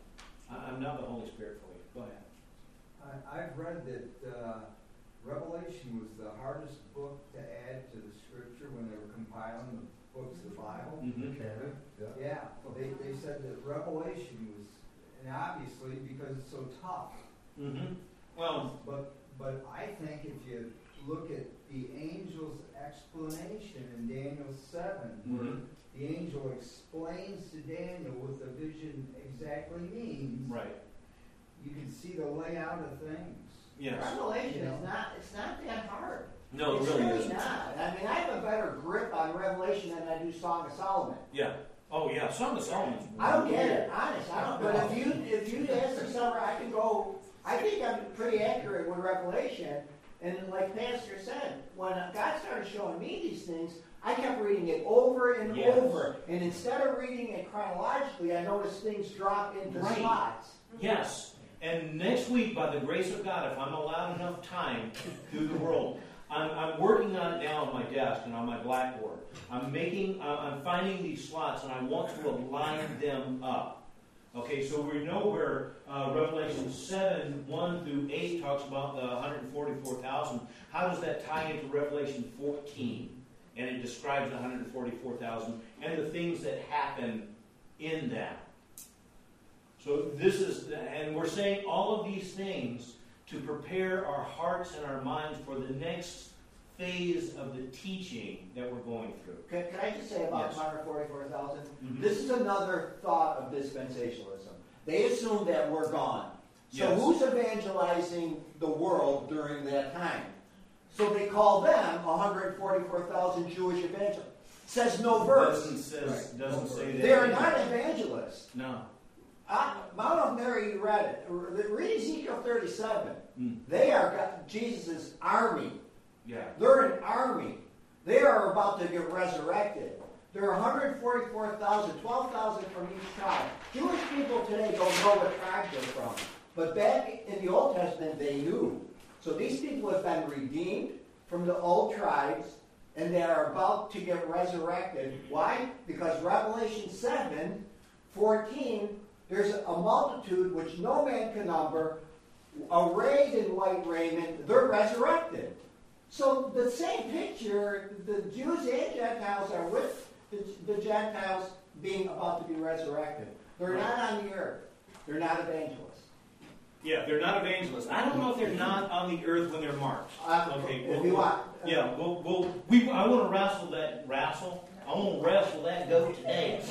I, I'm not the Holy Spirit for you. Go ahead. I, I've read that uh, Revelation was the hardest book to add to the scripture when they were compiling the books of the Bible. Mm-hmm. Okay. Yeah, they, they said that Revelation was, and obviously because it's so tough. Mm-hmm. Well, but but I think if you look at the angel's explanation in Daniel seven, mm-hmm. where the angel explains to Daniel what the vision exactly means, right. you can see the layout of things. Yes. Revelation is not, it's not that hard. No, it it's really really isn't. not. I mean, I have a better grip on Revelation than I do Song of Solomon. Yeah. Oh, yeah. Song of Solomon's I don't get weird. it, honest. I don't. But if you if you ask me somewhere, I can go. I think I'm pretty accurate with Revelation. And like Pastor said, when God started showing me these things, I kept reading it over and Yes. over. And instead of reading it chronologically, I noticed things drop into Right. slots. Yes. And next week, by the grace of God, if I'm allowed enough time through the world, I'm, I'm working on it now on my desk and on my blackboard. I'm making, uh, I'm finding these slots, and I want to align them up. Okay, so we know where uh, Revelation seven, one through eight talks about the one hundred forty-four thousand. How does that tie into Revelation fourteen? And it describes the one hundred forty-four thousand and the things that happen in that. So this is, and we're saying all of these things to prepare our hearts and our minds for the next phase of the teaching that we're going through. Can, can I just say about Yes. one hundred forty-four thousand? Mhm. This is another thought of dispensationalism. They assume that we're gone. So Yes. who's evangelizing the world during that time? So they call them one hundred forty-four thousand Jewish evangelists. Says no verse. Doesn't, says, Right. doesn't say that. They're not evangelists. No. Uh, Mount of Mary, you read it. Read Ezekiel thirty-seven. Mm. They are God- Jesus' army. Yeah. They're an army. They are about to get resurrected. There are one hundred forty-four thousand, twelve thousand from each tribe. Jewish people today don't know what tribe they're from. But back in the Old Testament, they knew. So these people have been redeemed from the old tribes, and they are about to get resurrected. Why? Because Revelation seven, fourteen, there's a multitude which no man can number, arrayed in white raiment, they're resurrected. So the same picture, the Jews and Gentiles are with the, the Gentiles being about to be resurrected. They're not on the earth. They're not evangelists. Yeah, they're not evangelists. I don't know if they're not on the earth when they're marked. Uh, Okay, if we'll, you want. Yeah, we'll, we'll, we, I want to wrestle that, wrestle? I want to wrestle that goat today.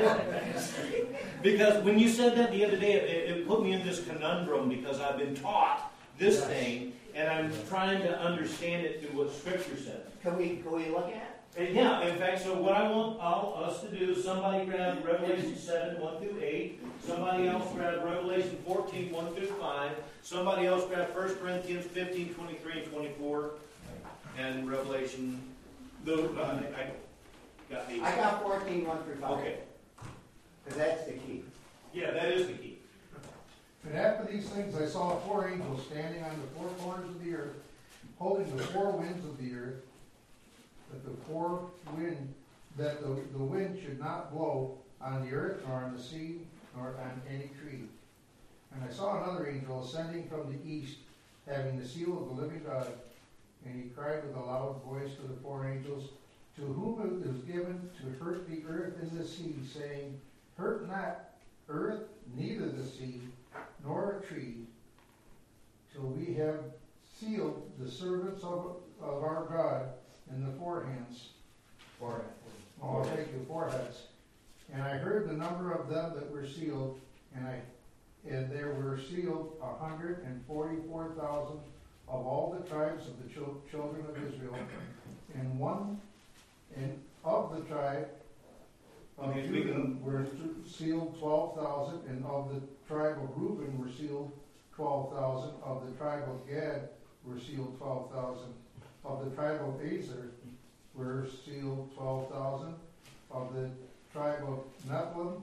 Because when you said that the other day, it, it put me in this conundrum because I've been taught this thing, and I'm trying to understand it through what Scripture says. Can we, can we look at it? And yeah, in fact, so what I want all us to do is somebody grab Revelation seven, one through eight. Somebody else grab Revelation fourteen, one through five. Somebody else grab First Corinthians fifteen, twenty-three, and twenty-four. And Revelation, the, uh, I got the... I got fourteen, one through five. Okay. Because that's the key. Yeah, that is the key. And after these things I saw four angels standing on the four corners of the earth, holding the four winds of the earth, that the four wind, that the, the wind should not blow on the earth, nor on the sea, nor on any tree. And I saw another angel ascending from the east, having the seal of the living God. And he cried with a loud voice to the four angels, to whom it was given to hurt the earth and the sea, saying, hurt not earth, neither the sea, nor a tree, till we have sealed the servants of, of our God in the forehands. Forehead. Oh, thank you, foreheads. And I heard the number of them that were sealed, and I and there were sealed a hundred and forty-four thousand of all the tribes of the chil- children of Israel, and one and of the tribe of Okay, Judah speaking- were sealed twelve thousand, and of the tribe of Reuben were sealed twelve thousand, of the tribe of Gad were sealed twelve thousand, of the tribe of Aser were sealed twelve thousand, of the tribe of Nephilim,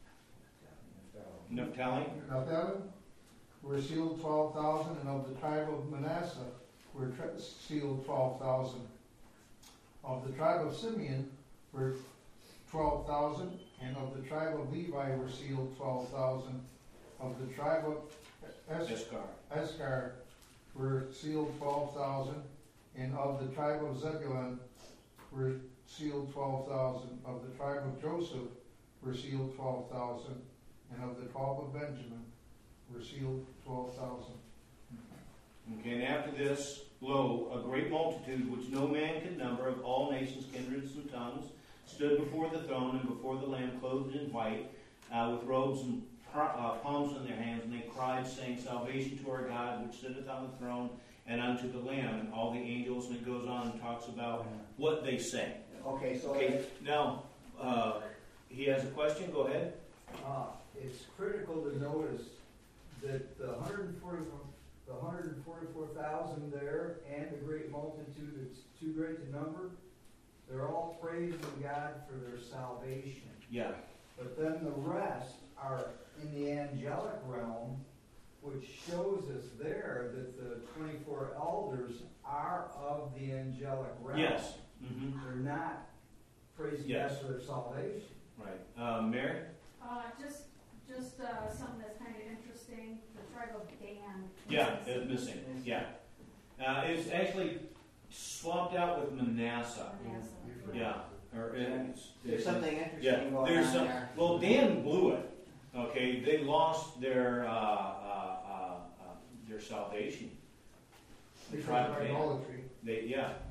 Naphtali? Naphtali were sealed twelve thousand, and of the tribe of Manasseh were tra- sealed twelve thousand. Of the tribe of Simeon were twelve thousand, and of the tribe of Levi were sealed twelve thousand. Of the tribe of Es- Eskar. Eskar were sealed twelve thousand, and of the tribe of Zebulun were sealed twelve thousand. Of the tribe of Joseph were sealed twelve thousand, and of the twelve of Benjamin were sealed twelve thousand. Okay, and after this, lo, a great multitude which no man could number, of all nations, kindreds, and tongues, stood before the throne and before the Lamb, clothed in white, uh, with robes and uh, palms in their hands, and they cried, saying, Salvation to our God, which sitteth on the throne, and unto the Lamb. And all the angels, and it goes on and talks about what they say. Okay, so Okay, now, uh, he has a question. Go ahead. Uh, it's critical to notice that the hundred and forty, the hundred and forty-four thousand there, and the great multitude that's too great to number, they're all praising God for their salvation. Yeah. But then the rest are in the angelic realm, which shows us there that the twenty-four elders are of the angelic realm. Yes. Mm-hmm. They're not praising Yes. God for their salvation. Right. Uh, Mary? Uh, just, just, uh, something that's kind of interesting, the tribe of Dan. Yeah, it's missing. Yeah. Uh, it's actually swapped out with Manasseh. Manasseh. Yeah. Or it's, there's something interesting yeah. going There's on some. there. Well, Dan blew it. Okay, they lost their uh, uh, uh, uh, their salvation. The Because tribe of of Dan. idolatry. They yeah.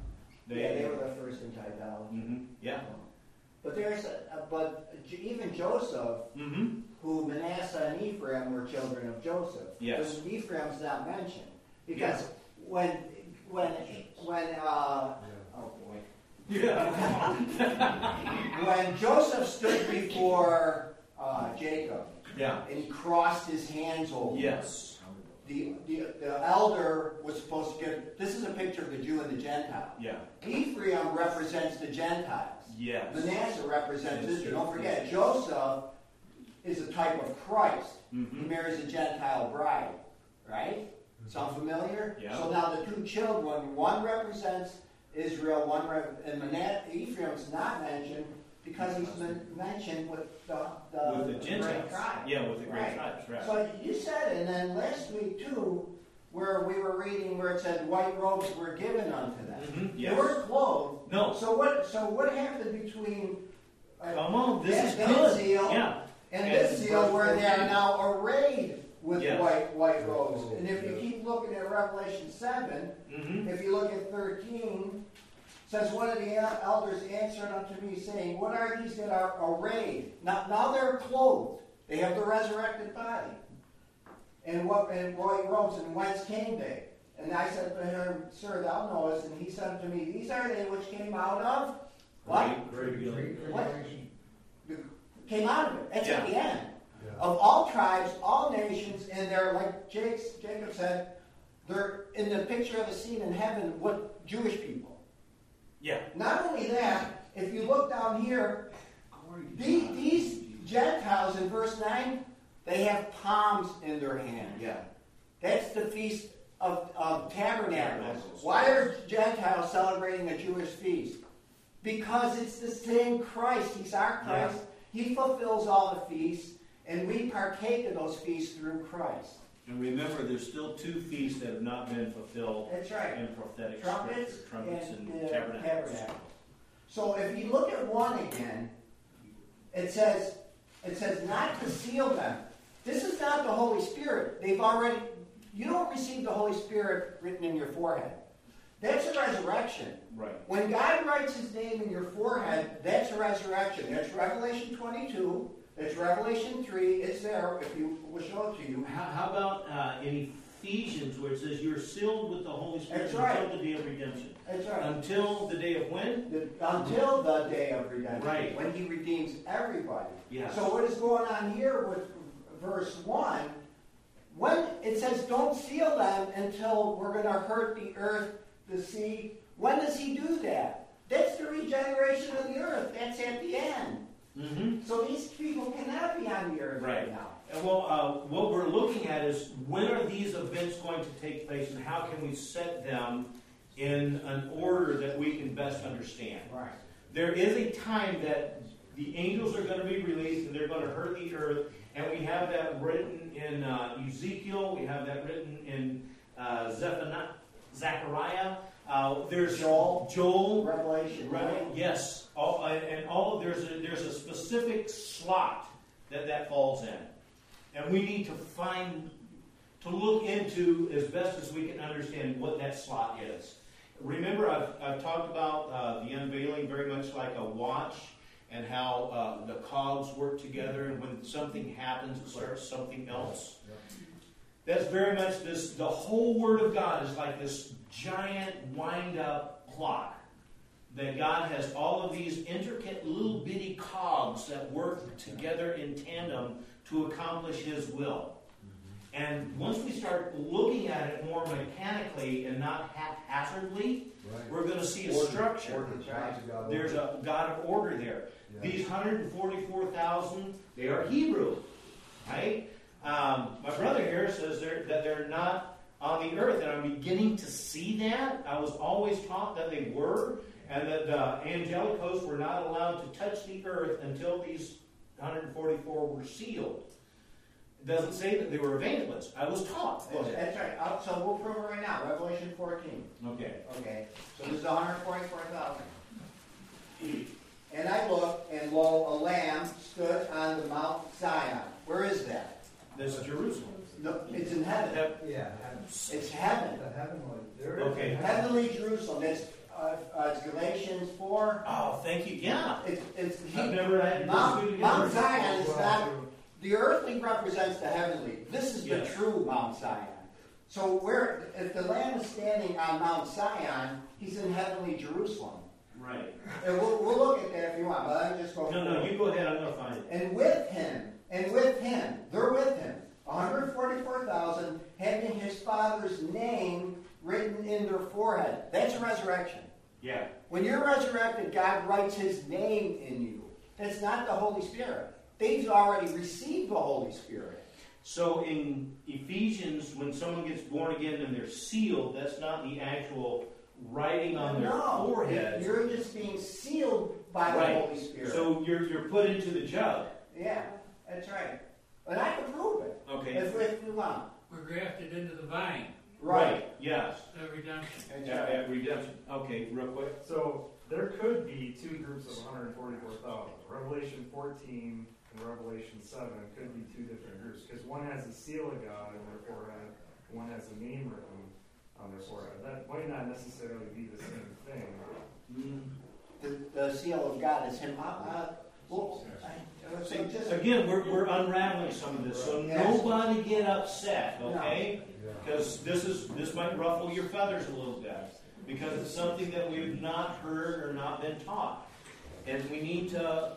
They, yeah, they were the first in idolatry. Mm-hmm. Yeah. But there's, a, but even Joseph, Mm-hmm. who Manasseh and Ephraim were children of Joseph. Yes. But Ephraim's not mentioned because when when when uh, oh boy. Yeah. When Joseph stood before uh, Jacob, Yeah. and he crossed his hands over. Yes. The, the the elder was supposed to get. This is a picture of the Jew and the Gentile. Yeah. Ephraim represents the Gentiles. Yes. Manasseh represents Yes, Israel. Don't sure. forget, Joseph is a type of Christ. Mm-hmm. He marries a Gentile bride, right? Sound familiar? Yeah. So now the two children, one represents Israel, one rep- and Manasseh, Ephraim's not mentioned because he's men- mentioned with the, the, With the great Gentiles. tribe. Yeah, with the great Right. tribes, right. So you said, and then last week too, where we were reading where it said white robes were given unto them. Mm-hmm. They Yes. weren't clothed. No. So what? So what happened between uh, Come on, this that, is that good. seal Yeah. and And this seal, verse where they are fourteen. now arrayed with Yes. white white robes? And if you keep looking at Revelation seven, Mm-hmm. if you look at thirteen, it says one of the el- elders answered unto me, saying, "What are these that are arrayed? Now, now they're clothed; they have the resurrected body, and what and white robes, and whence came they?" And I said to him, "Sir, thou knowest." And he said unto me, "These are they which came out of what? Great, great, great. What? Came out of it. That's at the Yeah. end. Of all tribes, all nations, and they're like Jake's, Jacob said, they're in the picture of the scene in heaven. What Jewish people? Yeah. Not only that, if you look down here, these, these Gentiles in verse nine, they have palms in their hand. Yeah. That's the feast of, of tabernacles. Tabernacles. Why are Gentiles celebrating a Jewish feast? Because it's the same Christ. He's our Christ. He fulfills all the feasts, and we partake of those feasts through Christ. And remember, there's still two feasts that have not been fulfilled That's right. in prophetic Trumpets, scripture. Trumpets and, and uh, tabernacles. tabernacles. So if you look at one again, it says it says not to seal them. This is not the Holy Spirit. They've already. You don't receive the Holy Spirit written in your forehead. That's a resurrection. Right. When God writes His name in your forehead, that's a resurrection. That's Revelation twenty-two. That's Revelation three. It's there. If you will show it to you. How, how about uh, in Ephesians where it says you're sealed with the Holy Spirit That's right. until the day of redemption? That's right. Until the day of when? The, until the day of redemption, Right. when He redeems everybody. Yes. So what is going on here with verse one? When it says don't seal them until we're going to hurt the earth, the sea. When does He do that? That's the regeneration of the earth. That's at the end. Mm-hmm. So these people cannot be on the earth right, Right. now. And well, uh, what we're looking at is when are these events going to take place, and how can we set them in an order that we can best understand? Right. There is a time that the angels are going to be released, and they're going to hurt the earth, and we have that written in uh, Ezekiel. We have that written in uh, Zephaniah, Zechariah. Uh, there's Joel. Joel. Revelation. Right. Yes. All, uh, and all there's a, there's a specific slot that that falls in, and we need to find to look into as best as we can understand what that slot is. Remember, I've, I've talked about uh, the unveiling very much like a watch, and how uh, the cogs work together, and when something happens, it starts something else. That's very much this. The whole Word of God is like this giant wind-up clock. That God has all of these intricate little bitty cogs that work together in tandem to accomplish His will. And once we start looking at it more mechanically and not haphazardly, Right. we're going to see a Order- structure. order, God's a God There's a God of order there. Yeah. These one hundred forty-four thousand, they are Hebrew, right? Um, my brother here says they're, that they're not on the earth, and I'm beginning to see that. I was always taught that they were, and that the angelic hosts were not allowed to touch the earth until these one hundred forty-four were sealed. It doesn't say that they were evangelists. I was taught. Go That's, ahead. that's right. Uh, so we'll prove it right now. Revelation fourteen. Okay. Okay. So this is one hundred forty-four thousand. And I looked, and lo, a lamb stood on the Mount Zion. Where is that? This is Jerusalem. No, it's in heaven. Yeah, heaven. It's heaven. The heavenly. There is Okay. a heaven. Heavenly Jerusalem. It's Uh, uh, it's Galatians four. Oh, thank you. Yeah. It's, it's, he, I've never had this Mount, good Mount together. Zion is not, the earthly represents the heavenly. This is the Yes. true Mount Zion. So where, if the Lamb is standing on Mount Zion, he's in heavenly Jerusalem. Right. And we'll, we'll look at that if you want, but I just go No, no, forward. you go ahead. I'm going to find it. And with him, and with him, they're with him, one hundred forty-four thousand, having his Father's name written in their forehead. That's a resurrection. Yeah. When you're resurrected, God writes his name in you. That's not the Holy Spirit. They've already received the Holy Spirit. So in Ephesians, when someone gets born again and they're sealed, that's not the actual writing on their no, forehead. You're just being sealed by Right. the Holy Spirit. So you're you're put into the jug. Yeah, that's right. And I can prove it. Okay. If, if you want. We're grafted into the vine, Right. Yes. the redemption. That's Yeah, right. yeah, redemption. Okay, real quick. So there could be two groups of one hundred forty-four thousand. Revelation fourteen and Revelation seven could be two different groups because one has the seal of God in their forehead, one has a name written on their forehead. That might not necessarily be the same thing. Mm. The, the seal of God is him. Uh, uh, well, I, so just, Again, we're, we're unraveling some of this, so Yes. nobody get upset, okay? Because this is this might ruffle your feathers a little bit, because it's something that we've not heard or not been taught, and we need to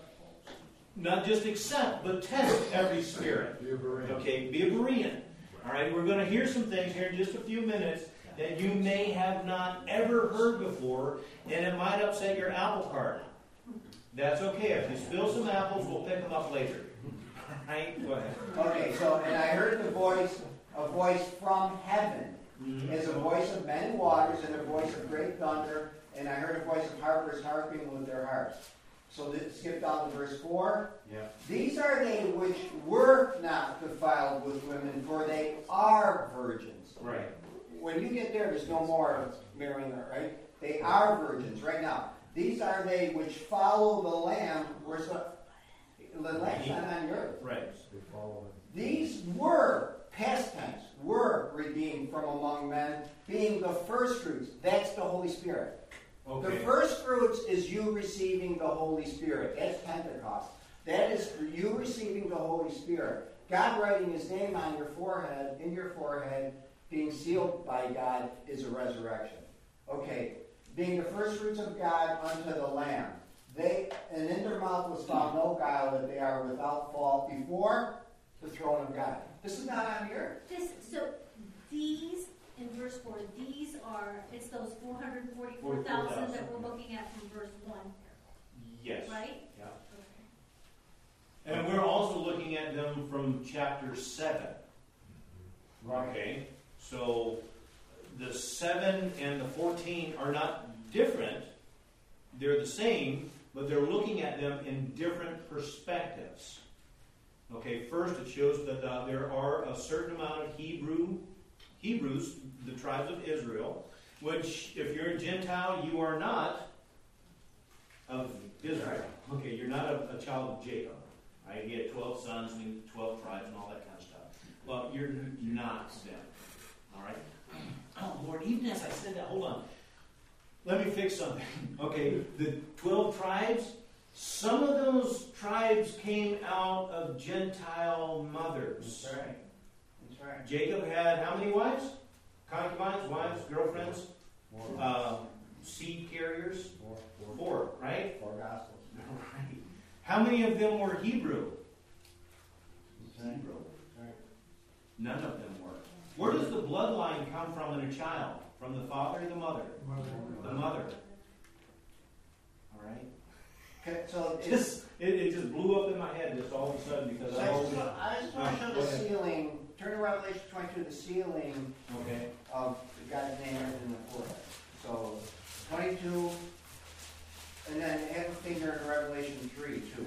not just accept but test every spirit. Okay, be a Berean. All right, we're going to hear some things here in just a few minutes that you may have not ever heard before, and it might upset your apple cart. That's okay. If you spill some apples, we'll pick them up later. All right? Go ahead. okay, so, and I heard the voice, a voice from heaven. Mhm. As a voice of many waters and a voice of great thunder, and I heard a voice of harpers harping with their harps. So let's skip down to verse four. Yeah. These are they which were not defiled with women, for they are virgins. Right. When you get there, there's no more marrying, right? They are virgins right now. These are they which follow the Lamb. Where's the, the Lamb's not on the earth. Right. These were, past tense, were redeemed from among men, being the first fruits. That's the Holy Spirit. Okay. The first fruits is you receiving the Holy Spirit. That's Pentecost. That is for you receiving the Holy Spirit. God writing his name on your forehead, in your forehead, being sealed by God is a resurrection. Okay. Being the first fruits of God unto the Lamb. They, and in their mouth was found no guile, that they are without fault before the throne of God. This is not on the earth. This, so these, in verse four, these are, it's those four hundred forty-four thousand that we're looking at from verse one, Yes. right? Yeah. And we're also looking at them from chapter seven. Okay. So the seven and the fourteen are not different. They're the same, but they're looking at them in different perspectives. Okay, first it shows that uh, there are a certain amount of Hebrew, Hebrews, the tribes of Israel, which if you're a Gentile, you are not of Israel. Okay, you're not a, a child of Jacob. Right? He had twelve sons and twelve tribes and all that kind of stuff. Well, you're not them. All right? Oh, Lord, even as I said that, hold on. Let me fix something. Okay, the twelve tribes, some of those tribes came out of Gentile mothers. That's right. That's right. Jacob had how many wives? Concubines, wives, girlfriends, uh, seed carriers? Four, four, Four, right? four gospels. Right. How many of them were Hebrew? Right. Hebrew. Right. None of them were. Where does the bloodline come from in a child? From the father or the mother? The mother. All right. Okay, so it's, Just it, it just blew up in my head just all of a sudden because so I I always. just, I just want to show Go the ahead. sealing. Turn to Revelation twenty-two, the sealing Okay. of God's name written in the forehead. So twenty-two, and then have a finger in Revelation three, too.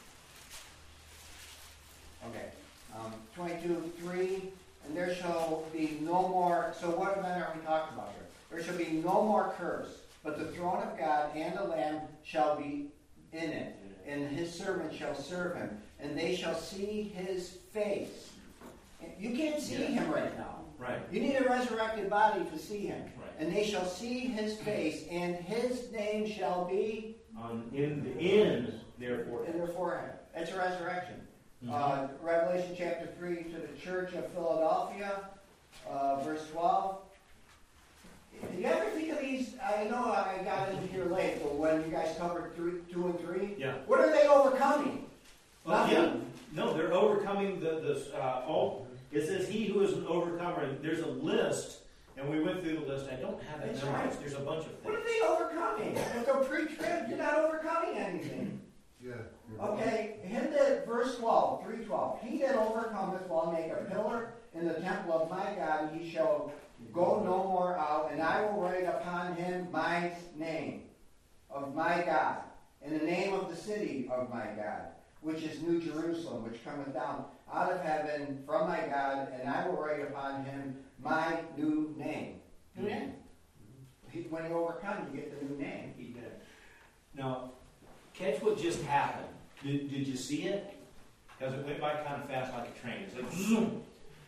Okay. Um, twenty-two, three, and there shall be no more. So what event are we talking about here? There shall be no more curse, but the throne of God and the Lamb shall be in it, and his servants shall serve him, and they shall see his face, You can't see Yeah. him right now. Right. You need a resurrected body to see him. Right. And they shall see his face, and his name shall be On in the in therefore. in their forehead. That's a resurrection. Mhm. Uh, Revelation chapter three to the church of Philadelphia, uh, verse twelve. Do you ever think of these? I know I got in here late, but when you guys covered three, two and three, Yeah. what are they overcoming? Oh, yeah. Nothing. No, they're overcoming the the uh, all. It says he who is an overcomer. And there's a list, and we went through the list. I don't have it That's memorized. right. There's a bunch of What are things. they overcoming? With the pre-trib, you're not overcoming anything. Yeah. Okay, him that, verse twelve, three twelve. He that overcometh will make a pillar in the temple of my God, and he shall go no more out, and I will write upon him my name of my God, and the name of the city of my God, which is New Jerusalem, which cometh down out of heaven from my God, and I will write upon him my new name. New name. He- When you overcome, you get the new name. He did. Now, catch what just happened. Did, did you see it? Because it went by kind of fast like a train. It's like zoom.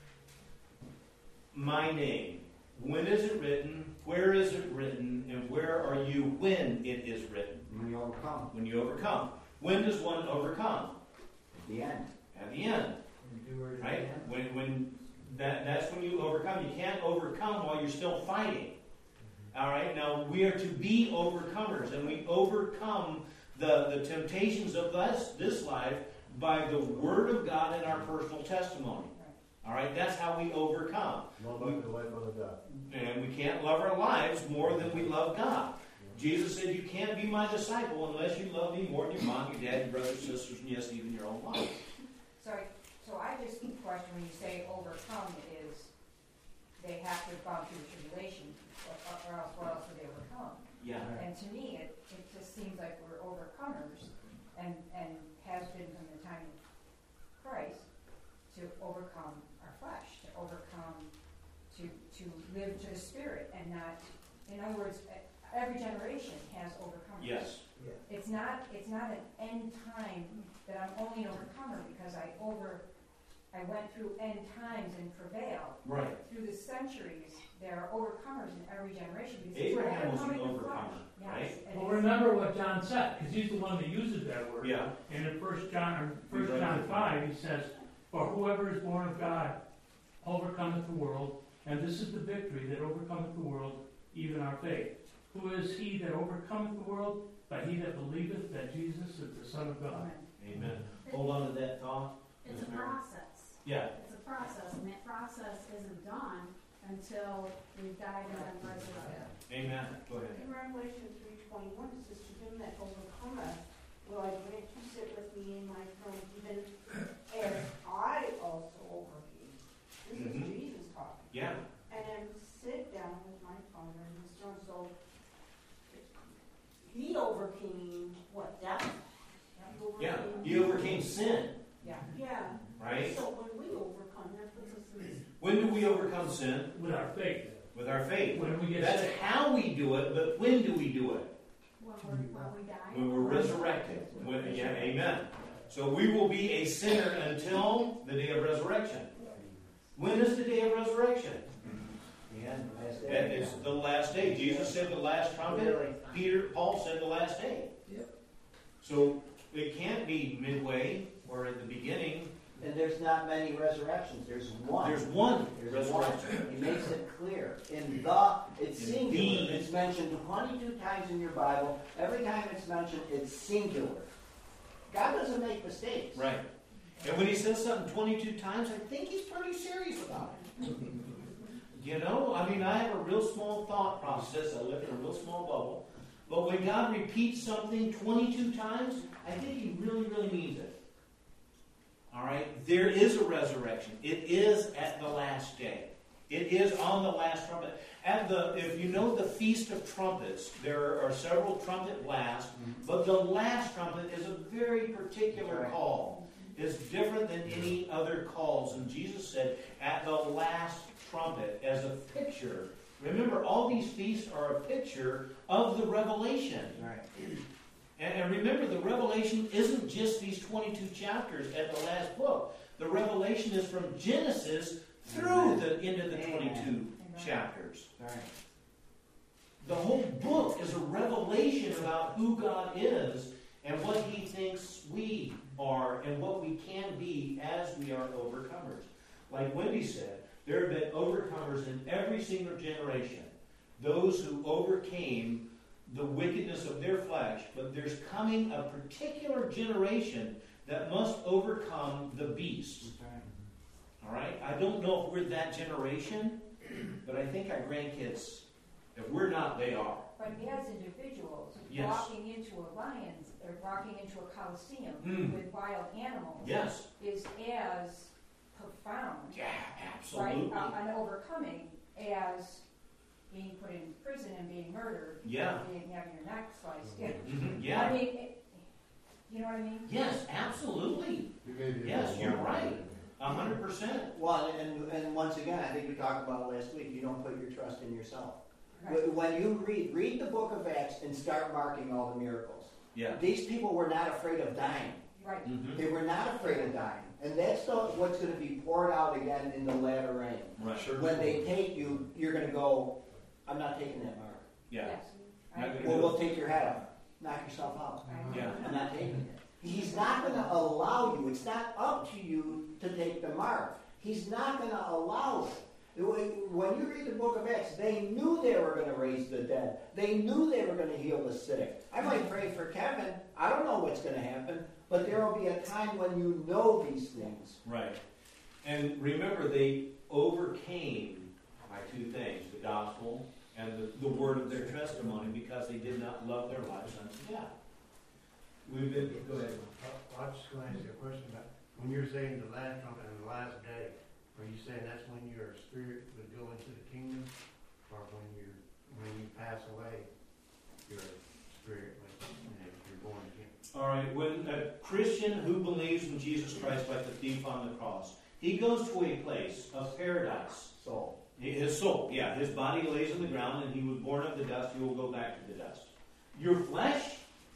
My name. When is it written? Where is it written? And where are you when it is written? When you overcome. When you overcome. When does one overcome? At the end. At the end. Right? When when that that's when you overcome. You can't overcome while you're still fighting. All right? Now we are to be overcomers, and we overcome the, the temptations of this, this life by the Word of God and our personal testimony. All right? That's how we overcome. Not like the life of God. And we can't love our lives more than we love God. Jesus said, you can't be my disciple unless you love me more than your mom, your dad, your brothers, sisters, and yes, even your own wife. Sorry, so I just question when you say overcome is they have to have gone through the tribulation, or, or else what else would they overcome? Yeah. And to me, it, it just seems like we're overcomers, and, and has been from the time of Christ, to overcome our flesh, to overcome, to, to live to the Spirit, and not, in other words, every generation has overcomers. Yes. It's not, it's not an end time that I'm only an overcomer because I over, I went through end times and prevailed. Right. Through the centuries, there are overcomers in every generation. because Abraham was an overcoming the overcomer, flesh. right? Yes, and Well, it's- remember what John said, because he's the one that uses that word. Yeah. And in First John, or First John five, he says, "For whoever is born of God overcometh the world, and this is the victory that overcometh the world, even our faith. Who is he that overcometh the world? But he that believeth that Jesus is the Son of God." Amen. Hold on to that thought. It's a Miz Mary. process. Yeah. It's a process, and that process isn't done until we've died and been resurrected. Amen. Go ahead. In Revelation three twenty-one, it says, to him that overcometh, will I grant to sit with me in my throne, even as I also overcame. This Mhm. is Jesus talking. Yeah. And then sit down with my Father in his throne. So he overcame what? Death? He Yeah. overcame- He overcame sin, Yeah. Yeah. right? So when we overcome, that puts us in this. When do we overcome sin? With our faith. With our faith. When we get That's saved. how we do it, but when do we do it? When we're, when we die. When we're resurrected. When, yeah, amen. So we will be a sinner until the day of resurrection. When is the day of resurrection? The end, the last day. That is the last day. Jesus said the last trumpet. Peter, Paul said the last day. Yep. So it can't be midway or at the beginning. And there's not many resurrections. There's one. There's one There's resurrection. one. He makes it clear. In the, it's In singular. the. It's mentioned twenty-two times in your Bible. Every time it's mentioned, it's singular. God doesn't make mistakes. Right. And when he says something twenty-two times, I think he's pretty serious about it. You know, I mean, I have a real small thought process. I live in a real small bubble. But when God repeats something twenty-two times, I think he really, really means it. All right? There is a resurrection. It is at the last day. It is on the last trumpet. At the, if you know the Feast of Trumpets, there are several trumpet blasts, but the last trumpet is a very particular call. It's different than any other calls. And Jesus said, at the last trumpet, as a picture. Remember, all these feasts are a picture of the Revelation. Right. And, and remember, the Revelation isn't just these twenty-two chapters at the last book. The revelation is from Genesis through the end of the twenty-two chapters. Right. The whole book is a revelation about who God is and what He thinks we are and what we can be as we are overcomers. Like Wendy said, there have been overcomers in every single generation. Those who overcame the wickedness of their flesh. But there's coming a particular generation that must overcome the beast. All right? I don't know if we're that generation, but I think our grandkids, if we're not, they are. But as individuals, Yes. walking into a lion's, or walking into a coliseum Mm. with wild animals Yes. is as profound, Yeah, right? absolutely. Uh, an overcoming as being put in prison and being murdered. Yeah. Or being, having your neck sliced. Mhm, yeah. I mean, it, you know what I mean? Yes, absolutely. You may be Yes, able to you're walk right. in. A hundred percent. Well, and, and once again, I think we talked about it last week, you don't put your trust in yourself. Right. When you read, read the book of Acts and start marking all the miracles. Yeah. These people were not afraid of dying. Right. Mhm. They were not afraid of dying. And that's the, what's going to be poured out again in the latter rain. Right. Sure. When they take you, you're going to go, I'm not taking that mark. Yeah. Yes. Not I- gonna Well, do we'll it. take your head off. Knock yourself out. I- Yeah. I'm not taking it. He's not going to allow you. It's not up to you to take the mark. He's not going to allow it. When you read the book of Acts, they knew they were going to raise the dead. They knew they were going to heal the sick. I might pray for Kevin. I don't know what's going to happen, but there will be a time when you know these things. Right. And remember, they overcame by two things, the gospel and the, the word of their testimony, because they did not love their lives unto death. We've been, go ahead. I was just going to ask you a question about, when you're saying the last trumpet and the last day, are you saying that's when your spirit would go into the kingdom? Or when you when you pass away, your spirit, would, you know, you're born again? All right, when a Christian who believes in Jesus Christ like the thief on the cross, he goes to a place of paradise. Soul. His soul, yeah, his body lays on the ground and he was born of the dust, he will go back to the dust. Your flesh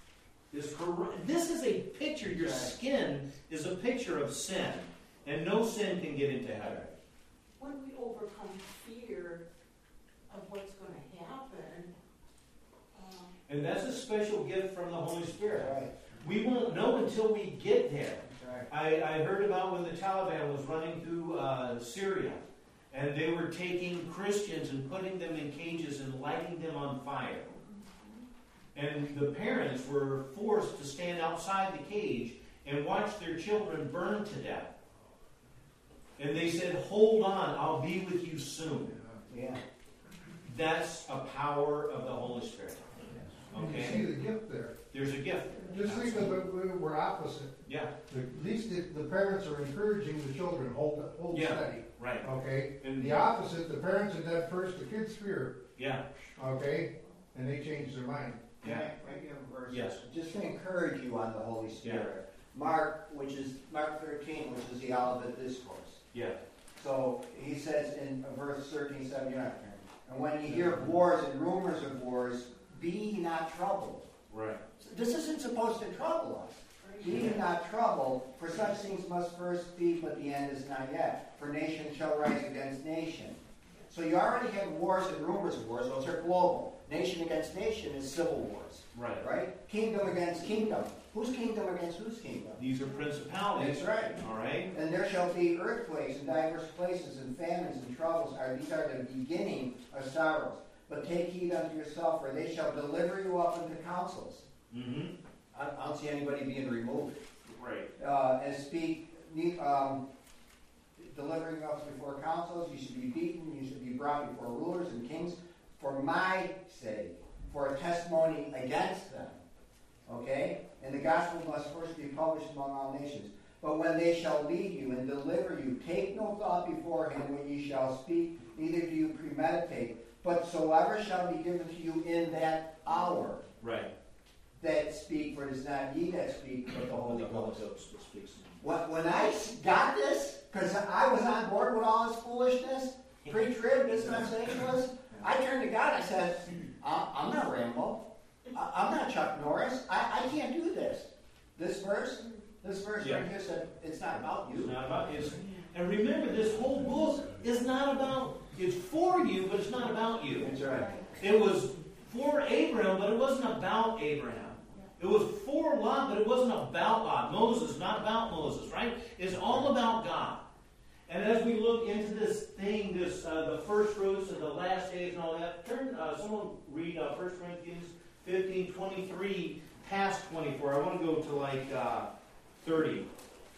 is corrupt. This is a picture, your skin is a picture of sin. And no sin can get into heaven. When we overcome fear of what's going to happen, um, And that's a special gift from the Holy Spirit. Right. We won't know until we get there. Right. I, I heard about when the Taliban was running through uh, Syria, and they were taking Christians and putting them in cages and lighting them on fire. And the parents were forced to stand outside the cage and watch their children burn to death. And they said, hold on, I'll be with you soon. Yeah. That's a power of the Holy Spirit. You see Okay? the gift there. There's a gift there. Just think of it, we- we're opposite. Yeah, The- At least the, the parents are encouraging the children, hold, hold Yeah. steady. right. Okay? And The opposite, the parents are dead first, the kids fear, yeah, okay? And they change their mind. Can yeah. I, can I give a verse? Yes. Just to encourage you on the Holy Spirit. Mark, which is Mark thirteen, which is the Olivet Discourse. Yeah. So he says in verse thirteen, seventy-nine, and when you hear of wars and rumors of wars, be ye not troubled. Right. So this isn't supposed to trouble us. Be ye not troubled, for such things must first be, but the end is not yet. For nation shall rise against nation. So you already have wars and rumors of wars. Those are global. Nation against nation is civil wars. Right. Right? Kingdom against kingdom. Whose kingdom against whose kingdom? These are principalities. That's right. All right. And there shall be earthquakes in diverse places, and famines and troubles. Are These are the beginning of sorrows. But take heed unto yourself, for they shall deliver you up into councils. Mm-hmm. I, I don't see anybody being removed. Right. Uh, and speak, um, delivering us before councils. You should be beaten. You should be brought before rulers and kings for my sake, for a testimony against them. Okay? And the gospel must first be published among all nations. But when they shall lead you and deliver you, take no thought beforehand what ye shall speak, neither do you premeditate. But soever shall be given to you in that hour, Right. that speak, for it is not ye that speak, but the Holy The Holy Ghost. Ghost speaks. When, when I got this, because I was on board with all this foolishness, pre-trib, dispensationalist, I turned to God. I said, I'm I'm not Rambo. I- I'm not Chuck Norris. I, I can't do this. This verse, This verse Yeah. right here said, it's not about It's you. not about it's, and remember, this whole book is not about, it's for you, but it's not about you. That's right. It was for Abraham, but it wasn't about Abraham. It was for Lot, but it wasn't about Lot. Moses, not about Moses, right? It's all about God. And as we look into this thing, this uh, the first fruits and the last days and all that, turn, uh, someone read uh, First Corinthians fifteen, twenty-three, past twenty-four. I want to go to like uh, thirty.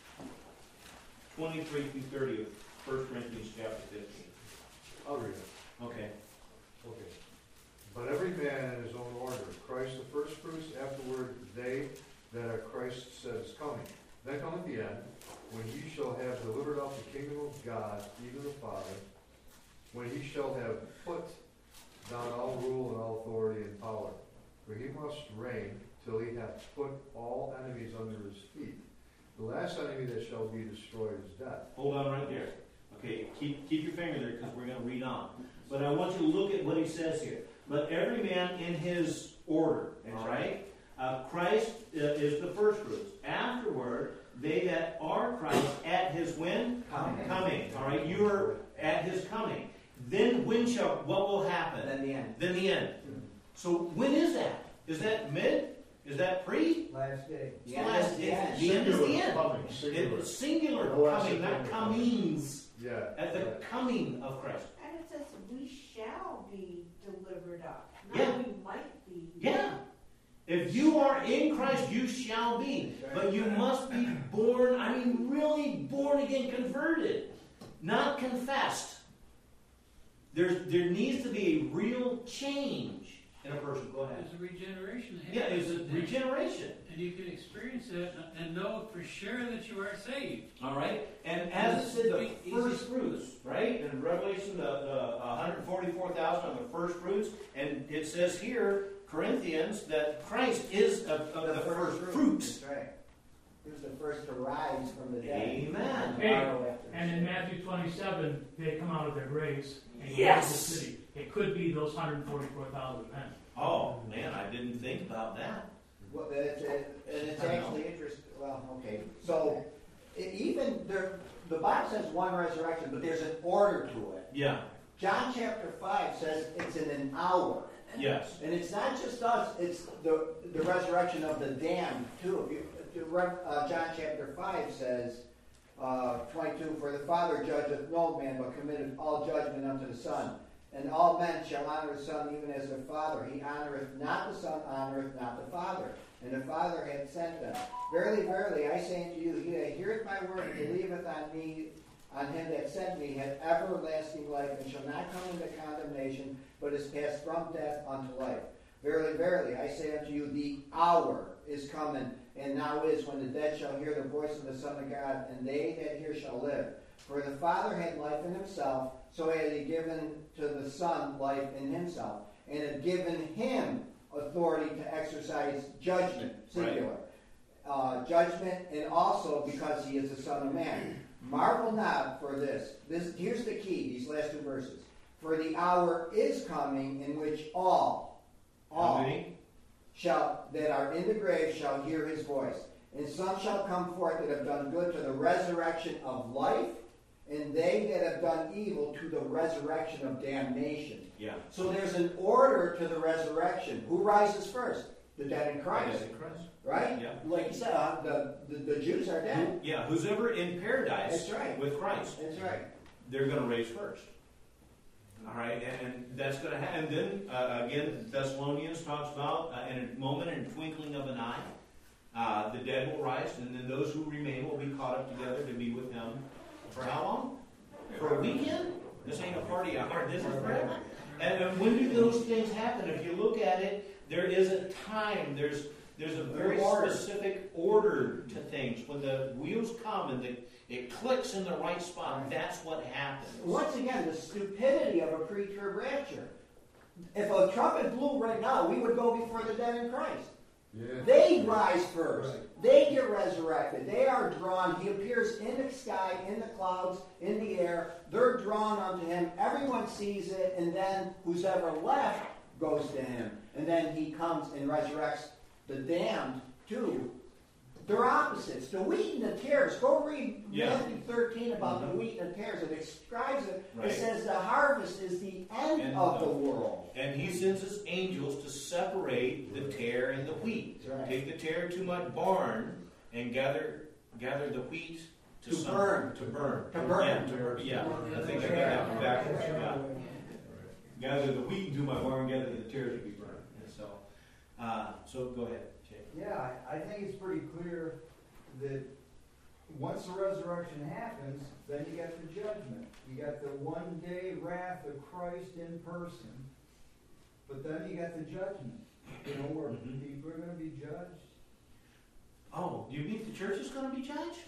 twenty-three through thirty of First Corinthians chapter fifteen. I'll read it. Okay. Okay. But every man in his own order, Christ the first fruits, afterward they that are Christ says coming. Then cometh the end, when he shall have delivered up the kingdom of God, even the Father, when he shall have put down all rule and all authority and power. For he must reign till he hath put all enemies under his feet. The last enemy that shall be destroyed is death. Hold on right there. Okay, keep keep your finger there because we're going to read on. But I want you to look at what he says here. But every man in his order, all right? Uh, Christ uh, is the first fruits. Afterward, they that are Christ at his when? Coming. Coming. All right, you are at his coming. Then when shall, what will happen? Then the end. Then the end. So when is that? Is that mid? Is that pre? Last day. It's the last day. The end is the end. Coming, singular. It's singular No less coming, than not coming. comings. Yeah. At the right. coming of Christ. And it says, we shall be delivered up. Not Yeah. we might be. Yeah. If you are in Christ, you shall be. But you must be born, I mean, really born again, converted, not confessed. There's, there needs to be a real change in a person. Go ahead. There's a regeneration that Yeah, happens. it's a in there. regeneration. And you can experience that and know for sure that you are saved. All right? And as it said, the first fruits, right? In Revelation, the, the one hundred forty-four thousand are the first fruits. And it says here, Corinthians, that Christ is of, of the, first fruits. That's right. He was the first to rise from the dead. Amen. Hey, and in Matthew twenty-seven, they come out of their graves and go Yes. to the city. It could be those one hundred forty-four thousand men. Oh, man, I didn't think about that. Well, it's, it, and it's actually interesting. Well, okay. So, it, even there, the Bible says one resurrection, but there's an order to it. Yeah. John chapter five says it's in an hour. Yes. And it's not just us, it's the, the resurrection of the damned, too. If you, if you, uh, John chapter five says, uh, twenty-two, for the Father judgeth no man, but committeth all judgment unto the Son. And all men shall honor the Son, even as their Father. He honoreth not the Son, honoreth not the Father. And the Father hath sent them. Verily, verily, I say unto you, he that heareth my word and believeth on me, on him that sent me, hath everlasting life, and shall not come into condemnation, but is passed from death unto life. Verily, verily, I say unto you, the hour is coming, and now is, when the dead shall hear the voice of the Son of God, and they that hear shall live. For the Father had life in himself, so had he given to the Son life in himself, and had given him authority to exercise judgment, singular. Right. Uh, judgment, and also because he is the Son of Man. Marvel not for this. This here's the key, these last two verses. For the hour is coming in which all, all shall that are in the grave shall hear his voice. And some shall come forth that have done good to the resurrection of life, and they that have done evil to the resurrection of damnation. Yeah. So there's an order to the resurrection. Who rises first? The dead in Christ. Dead in Christ. Right? Yeah. Like you said, uh, the, the, the Jews are dead. Yeah, who's ever in paradise That's right. with Christ. That's right. They're going to raise first. All right, and, and that's going to happen. And then, uh, again, Thessalonians talks about uh, in a moment, in a twinkling of an eye, uh, the dead will rise, and then those who remain will be caught up together to be with him. For how long? For a weekend? This ain't a party hour. This is forever. And, and when do those things happen? If you look at it, there is a time. There's there's a very specific order to things. When the wheels come and the, it clicks in the right spot, that's what happens. Once again, the stupidity of a pre-trib rapture. If a trumpet blew right now, we would go before the dead in Christ. Yeah. They rise first. Right. They get resurrected. They are drawn. He appears in the sky, in the clouds, in the air. They're drawn unto him. Everyone sees it, and then who's ever left goes to him. And then he comes and resurrects the damned too They're opposites. The wheat and the tares. Go read Yeah. Matthew thirteen about Mhm. the wheat and the tares. It describes it. Right. It says the harvest is the end, End of of- the world. And he sends his angels to separate the tare and the wheat. That's right. Take the tare to my barn and gather gather the wheat to, To some- burn. To burn. To burn. Yeah, to burn. Yeah. I think I got that backwards. Yeah. Gather the wheat into my barn, gather the tares to be burned. And so, uh, so go ahead, Jay. Yeah, I, I think it's pretty clear that once the resurrection happens, then you got the judgment. You got the one day wrath of Christ in person, but then you got the judgment. You know, where Mhm. people are going to be judged. Oh, you mean the church is going to be judged?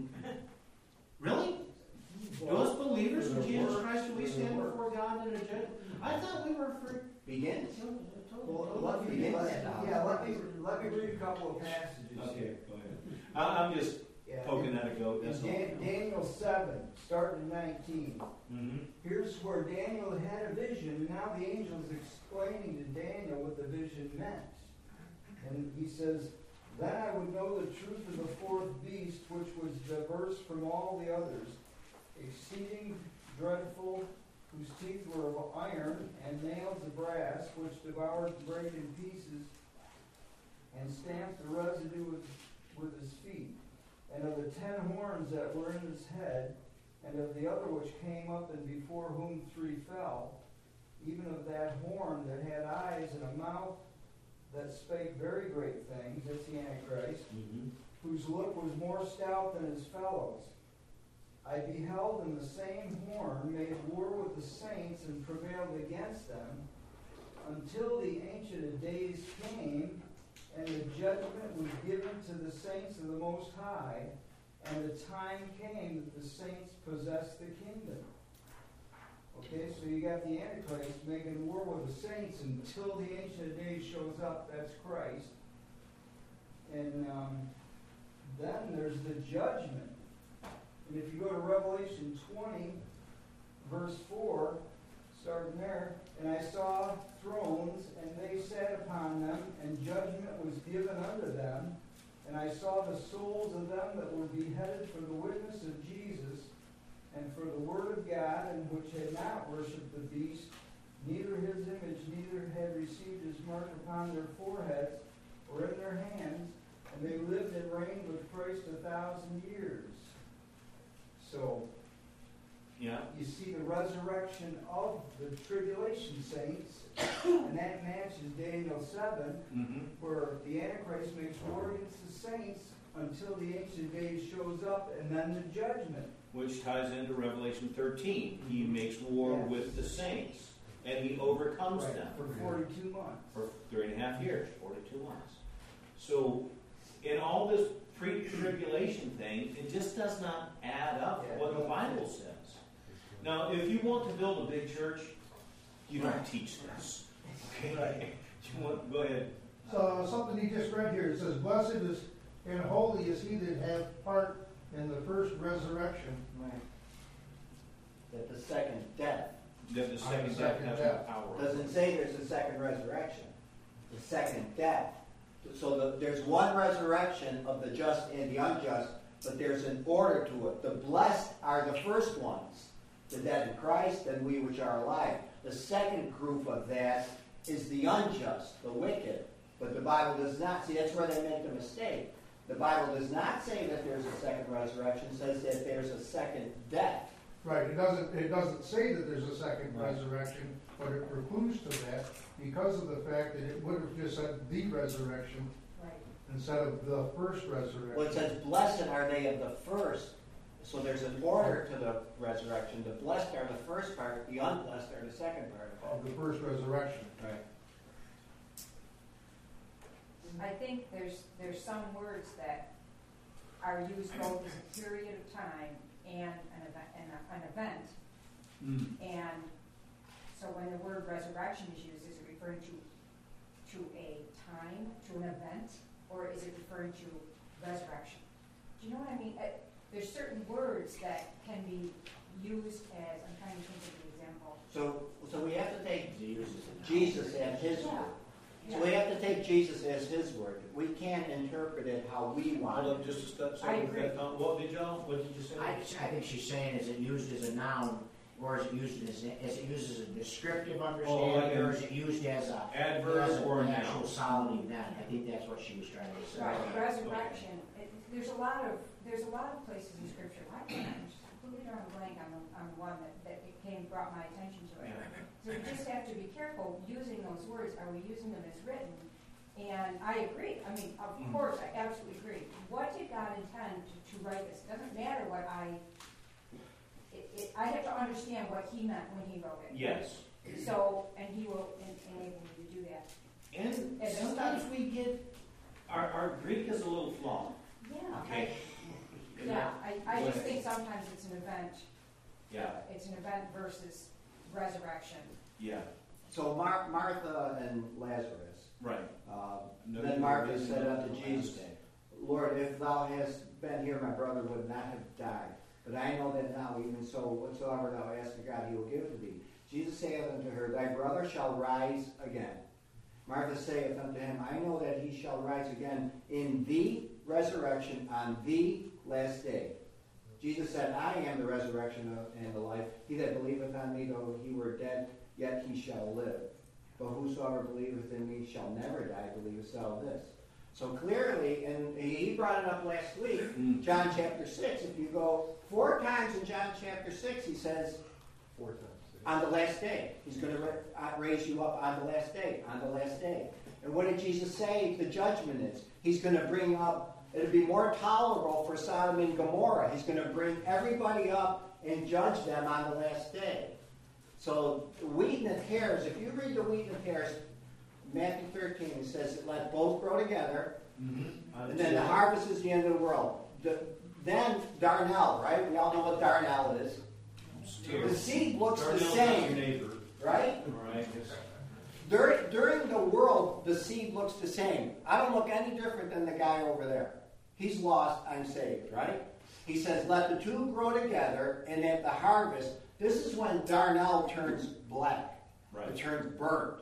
Really? Do us believers in Jesus Christ, do we stand before God in a judgment? I thought we were for Begins. Well, let me, Begins. let, yeah, let me, let me read a couple of passages Okay, here. go ahead. I, I'm just Yeah. poking at a goat. In That's all. Dan- Daniel seven, starting at nineteen. Mm-hmm. Here's where Daniel had a vision, and now the angel is explaining to Daniel what the vision meant. And he says, "Then I would know the truth of the fourth beast, which was diverse from all the others, exceeding dreadful, whose teeth were of iron, and nails of brass, which devoured and brake in pieces, and stamped the residue with, with his feet. And of the ten horns that were in his head, and of the other which came up, and before whom three fell, even of that horn that had eyes and a mouth that spake very great things," that's the Antichrist, Mm-hmm. "whose look was more stout than his fellows. I beheld, and the same horn made war with the saints and prevailed against them, until the Ancient of Days came, and the judgment was given to the saints of the Most High, and the time came that the saints possessed the kingdom." Okay, so you got the Antichrist making war with the saints until the Ancient of Days shows up. That's Christ. And um, then there's the judgment. And if you go to Revelation twenty, verse four, starting there, "And I saw thrones, and they sat upon them, and judgment was given unto them. And I saw the souls of them that were beheaded for the witness of Jesus, and for the word of God, and which had not worshipped the beast, neither his image, neither had received his mark upon their foreheads or in their hands, and they lived and reigned with Christ a thousand years." So, Yeah. you see the resurrection of the tribulation saints, and that matches Daniel seven, Mm-hmm. where the Antichrist makes war against the saints until the Ancient Days shows up, and then the judgment. Which ties into Revelation thirteen. He makes war Yes. with the saints, and he overcomes Right, them for forty-two months. for three and a half years, forty-two months. So, in all this pre-tribulation thing, it just does not add up Yeah, what the no. Bible says. Now, if you want to build a big church, you don't teach this. Okay? You want, go ahead. So something he just read here, it says, "Blessed is and holy is he that hath part in the first resurrection." Right. That the second death. That the second death second has no death. power. Doesn't say there's a second resurrection. The second death. So the, there's one resurrection of the just and the unjust, but there's an order to it. The blessed are the first ones, the dead in Christ, and we which are alive. The second group of that is the unjust, the wicked. But the Bible does not. See, that's where they make the mistake. The Bible does not say that there's a second resurrection. It says that there's a second death. Right, it doesn't, it doesn't say that there's a second Right. resurrection, but it precludes to that because of the fact that it would have just said the resurrection Right. instead of the first resurrection. Well, it says, "Blessed are they of the first." So there's an order to the resurrection. The blessed are the first part, the unblessed are the second part of Of the first resurrection. it. Right. I think there's, there's some words that are used both as a period of time and an event, and a- an event. Mm. And so when the word resurrection is used, is it referring to, to a time, to an event, or is it referring to resurrection? Do you know what I mean? Uh, There's certain words that can be used as, I'm trying to think of the example. So, so we have to take Jesus at his Yeah. word. So we have to take Jesus as his word. We can't interpret it how we want Hold it. on just a step. I agree. What did y'all, what did you say? I, I think she's saying, is it used as a noun, or is it used as, is it used as a descriptive understanding, or is it used as a adverb as a- or a an noun? actual solid event? I think that's what she was trying to say. Right, resurrection, it, there's a lot of, there's a lot of places in scripture, why can't I just completely draw a blank on the, on the one that, that it came, brought my attention to it. So we just have to be careful using those words, are we using them as written? And I agree, I mean, of Mm-hmm. course, I absolutely agree. What did God intend to, to write this? Doesn't matter what I, it, it, I have to understand what he meant when he wrote it. Yes. So, and he will en- enable me to do that. And As a sometimes study. we get, our, our Greek is a little flawed. Yeah. Okay. I- Yeah, I, I just think sometimes it's an event, Yeah, it's an event versus resurrection. yeah, So Mar- Martha and Lazarus. right. Uh, No, then you Martha were said busy unto on the Jesus, last day. Lord, if thou hadst been here, my brother would not have died. But I know that now, even so, whatsoever thou ask of God, he will give to thee. Jesus saith unto her, thy brother shall rise again. Martha saith unto him, I know that he shall rise again in the resurrection on the last day. Jesus said, I am the resurrection and the life. He that believeth on me, though he were dead, yet he shall live. But whosoever believeth in me shall never die, believest thou this. So clearly, and he brought it up last week, Mm. John chapter six, if you go four times in John chapter six, he says, Four times. on the last day. He's going to raise you up on the last day, on the last day. And what did Jesus say the judgment is? He's going to bring up, it'll be more tolerable for Sodom and Gomorrah. He's going to bring everybody up and judge them on the last day. So wheat and the tares, if you read the wheat and the tares, Matthew thirteen, it says, let both grow together, Mm-hmm. and then the harvest is the end of the world. The, then darnel, right? We all know what darnel is. The seed looks the same, Neighbor. right? All right. During, during the world, the seed looks the same. I don't look any different than the guy over there. He's lost, I'm saved, right? He says, let the two grow together, and at the harvest, this is when darnel turns black. Right. It turns burnt.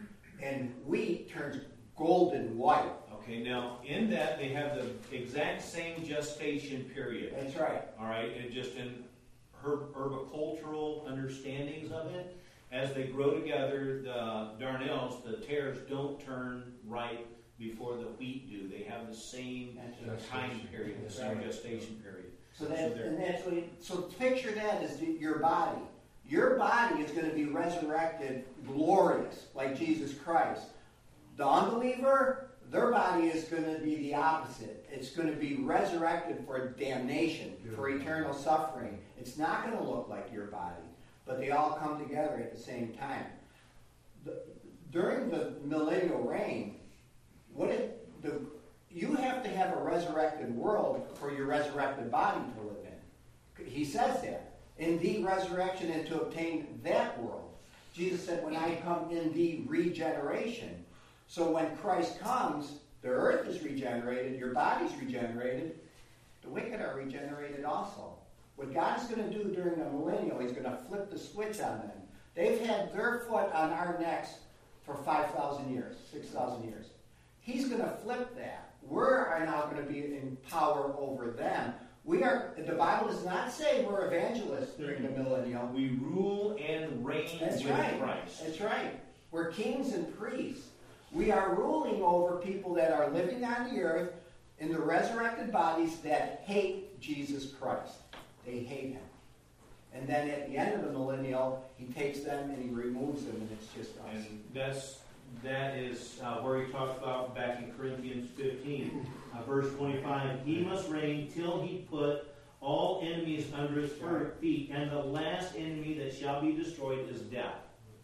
And wheat turns golden white. Okay, now in that they have the exact same gestation period. That's right. All right, and just in herb, herbicultural understandings of it, as they grow together, the darnels, the tares, don't turn ripe before the wheat do. They have the same time period, the same gestation period. So that, and that's what. It, so picture that as the, your body. Your body is going to be resurrected, glorious, like Jesus Christ. The unbeliever, their body is going to be the opposite. It's going to be resurrected for damnation, for eternal suffering. It's not going to look like your body, but they all come together at the same time. The, during the millennial reign, what it, the, you have to have a resurrected world for your resurrected body to live in. He says that. In the resurrection and to obtain that world. Jesus said, when I come in the regeneration. So when Christ comes, the earth is regenerated, your body's regenerated, the wicked are regenerated also. What God is going to do during the millennial, he's going to flip the switch on them. They've had their foot on our necks for five thousand years, six thousand years. He's going to flip that. We're now going to be in power over them. We are. The Bible does not say we're evangelists during the millennial. We rule and reign That's with right. Christ. That's right. We're kings and priests. We are ruling over people that are living on the earth in the resurrected bodies that hate Jesus Christ. They hate him. And then at the end of the millennial, he takes them and he removes them, and it's just us. And that's that is uh, where he talks about back in Corinthians fifteen, uh, verse twenty-five. He must reign till he put all enemies under his feet, and the last enemy that shall be destroyed is death.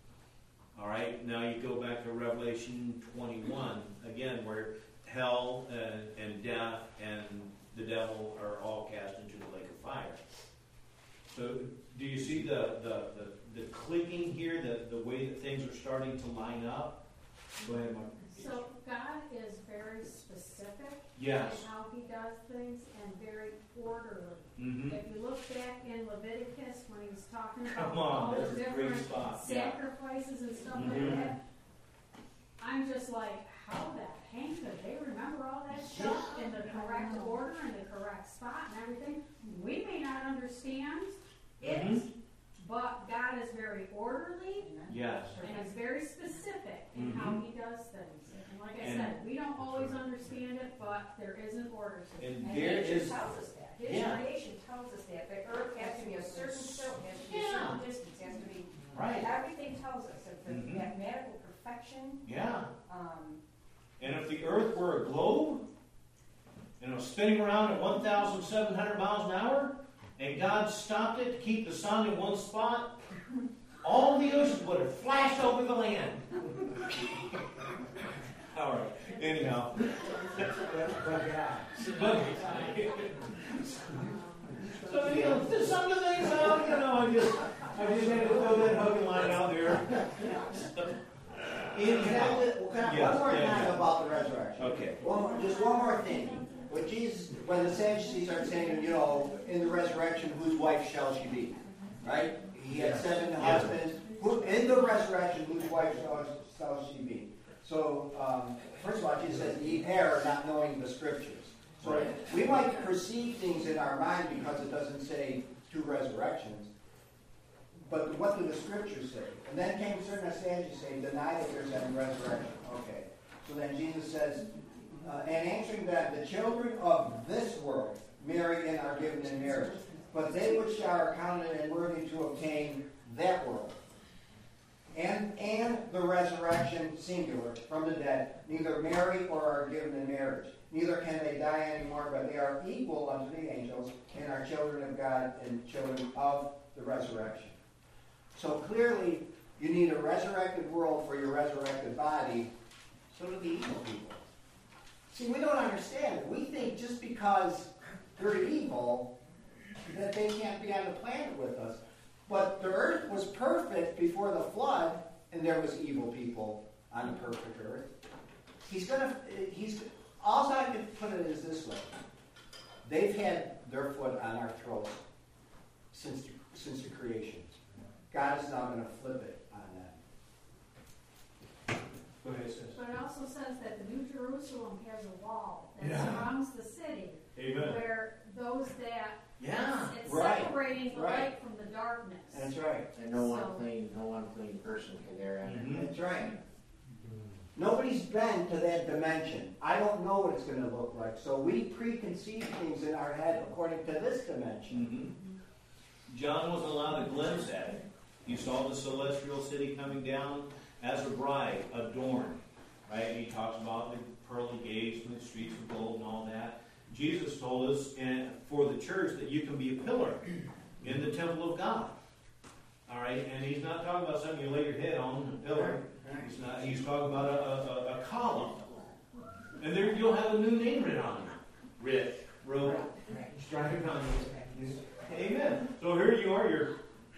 All right. Now you go back to Revelation twenty-one again, where hell and, and death and the devil are all cast into the lake of fire. So, do you see the the, the, the clicking here, the, the way that things are starting to line up? Go ahead, Mark. So God is very specific Yes. in how he does things and very orderly. Mm-hmm. If you look back in Leviticus when he was talking Come about on, all that's the a great different spot. Yeah. sacrifices and stuff Mhm. like that, I'm just like, how the heck could they remember all that stuff in the correct order and the correct spot and everything? We may not understand it, Mhm. but God is very orderly Yes. and is very specific in how He does things. And like I And- said, we don't always understand it, but there is an order to it. And And there nature is, tells us that. His Yeah. creation tells us that. The earth has to be a certain tilt, has to be a Yeah. certain distance, has to be. Right. Everything tells us of the Mhm. mathematical perfection. yeah. Um, And if the earth were a globe, and it was spinning around at one thousand seven hundred miles an hour, and God stopped it to keep the sun in one spot, all the oceans would have flashed over the land. All right. Anyhow. But, so, you know, just some of the things out, you know, I just, I just had to throw that hook and line out there. Can I, ju- can I, Yes, one more yeah, time yeah. about the resurrection. Okay. One more, just one more thing. When Jesus, when the Sadducees are saying, you know, in the resurrection, whose wife shall she be? Right? He had seven Yeah. husbands. Who, in the resurrection, whose wife shall, shall she be? So, um, first of all, Jesus says, ye err, not knowing the scriptures. So Right. we might perceive things in our mind because it doesn't say two resurrections. But what do the scriptures say? And then came certain Sadducees saying, deny that there's any resurrection. Okay. So then Jesus says, uh, and answering that, the children of this world marry and are given in marriage, but they which are counted and worthy to obtain that world. And, and the resurrection, singular, from the dead, neither marry or are given in marriage. Neither can they die anymore, but they are equal unto the angels and are children of God and children of the resurrection. So clearly, you need a resurrected world for your resurrected body. So do the evil people. See, we don't understand it. We think just because they're evil, that they can't be on the planet with us. But the earth was perfect before the flood, and there was evil people on the perfect earth. He's gonna. He's. All I can put it is this way: they've had their foot on our throats since the, since the creation. God is now going to flip it on them. Go ahead, sis. But it also says that the New Jerusalem has a wall that Yeah. surrounds the city, Amen. where those that Yeah. it's Right. separating the Right. light from the darkness. That's right. And no So- unclean, no unclean person can there enter. Mhm. That's right. Nobody's been to that dimension. I don't know what it's going to look like. So we preconceive things in our head according to this dimension. Mhm. John wasn't allowed to glimpse at it. He saw the celestial city coming down as a bride, adorned. Right? He talks about the pearly gates and the streets of gold and all that. Jesus told us and for the church that you can be a pillar in the temple of God. All right? And he's not talking about something you lay your head on, a pillar. He's not. He's talking about a, a, a column. And there you'll have a new name written on you. Rick, wrote, striped on you. Amen. So here you are, you're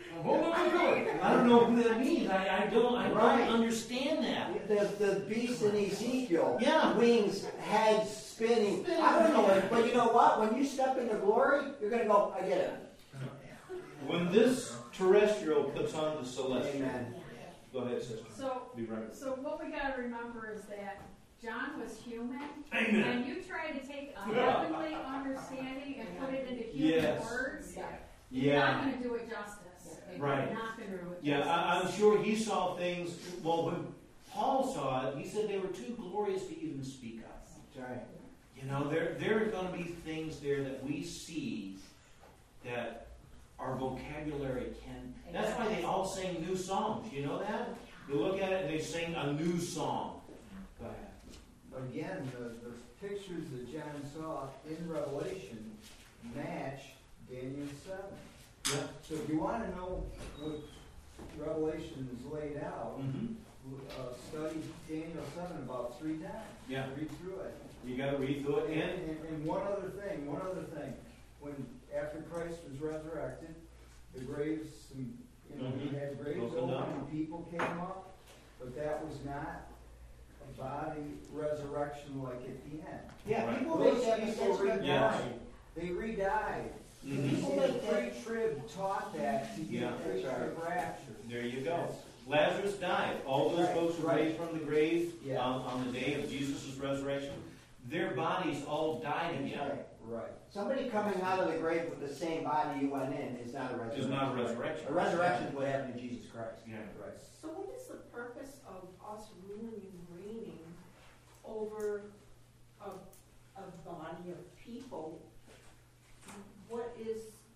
I don't know who that means. I, I don't I Right. don't understand that. The, the beast in Ezekiel, Yeah. wings, heads spinning. I don't know, it, but you know what? When you step into glory, you're going to go, I get it. When this terrestrial puts on the celestial. Amen. Go ahead, sister. So, Be right. so what we got to remember is that John was human, Amen. and you try to take a heavenly understanding and put it into human Yes. words. You're Yeah. not going to do it justice. Right. You're not going to do it Yeah, justice. I, I'm sure he saw things. Well, when Paul saw it, he said they were too glorious to even speak of. That's right. You know, there there are going to be things there that we see that our vocabulary can. That's why they all sing new songs. You know that? You look at it and they sing a new song. Go ahead. Again, the, the pictures that John saw in Revelation match Daniel seven. Yeah. So if you want to know what Revelation is laid out, Mm-hmm. uh, study Daniel seven about three times. Yeah. Read through it. You got to read through it. And, And and, and one other thing, one other thing. When after Christ was resurrected, the graves, and, you know, Mhm. he had graves Opened open up. and people came up, but that was not a body resurrection like at the end. Yeah, Right. people Those make that people mistake. Yeah. re-died. They re-died. Mhm. See, the pre-trib taught that to get Yeah. a pre-trib rapture. there you go. Lazarus died. All those Right, folks were right. raised from the grave Yeah. um, on the day of Jesus' resurrection. Their bodies all died again. Right, right. Somebody coming out of the grave with the same body you went in is not a resurrection. Is not a resurrection. A resurrection is what happened to Jesus Christ. Yeah. Right. So what is the purpose of us ruling and reigning over a, a body of people? What is,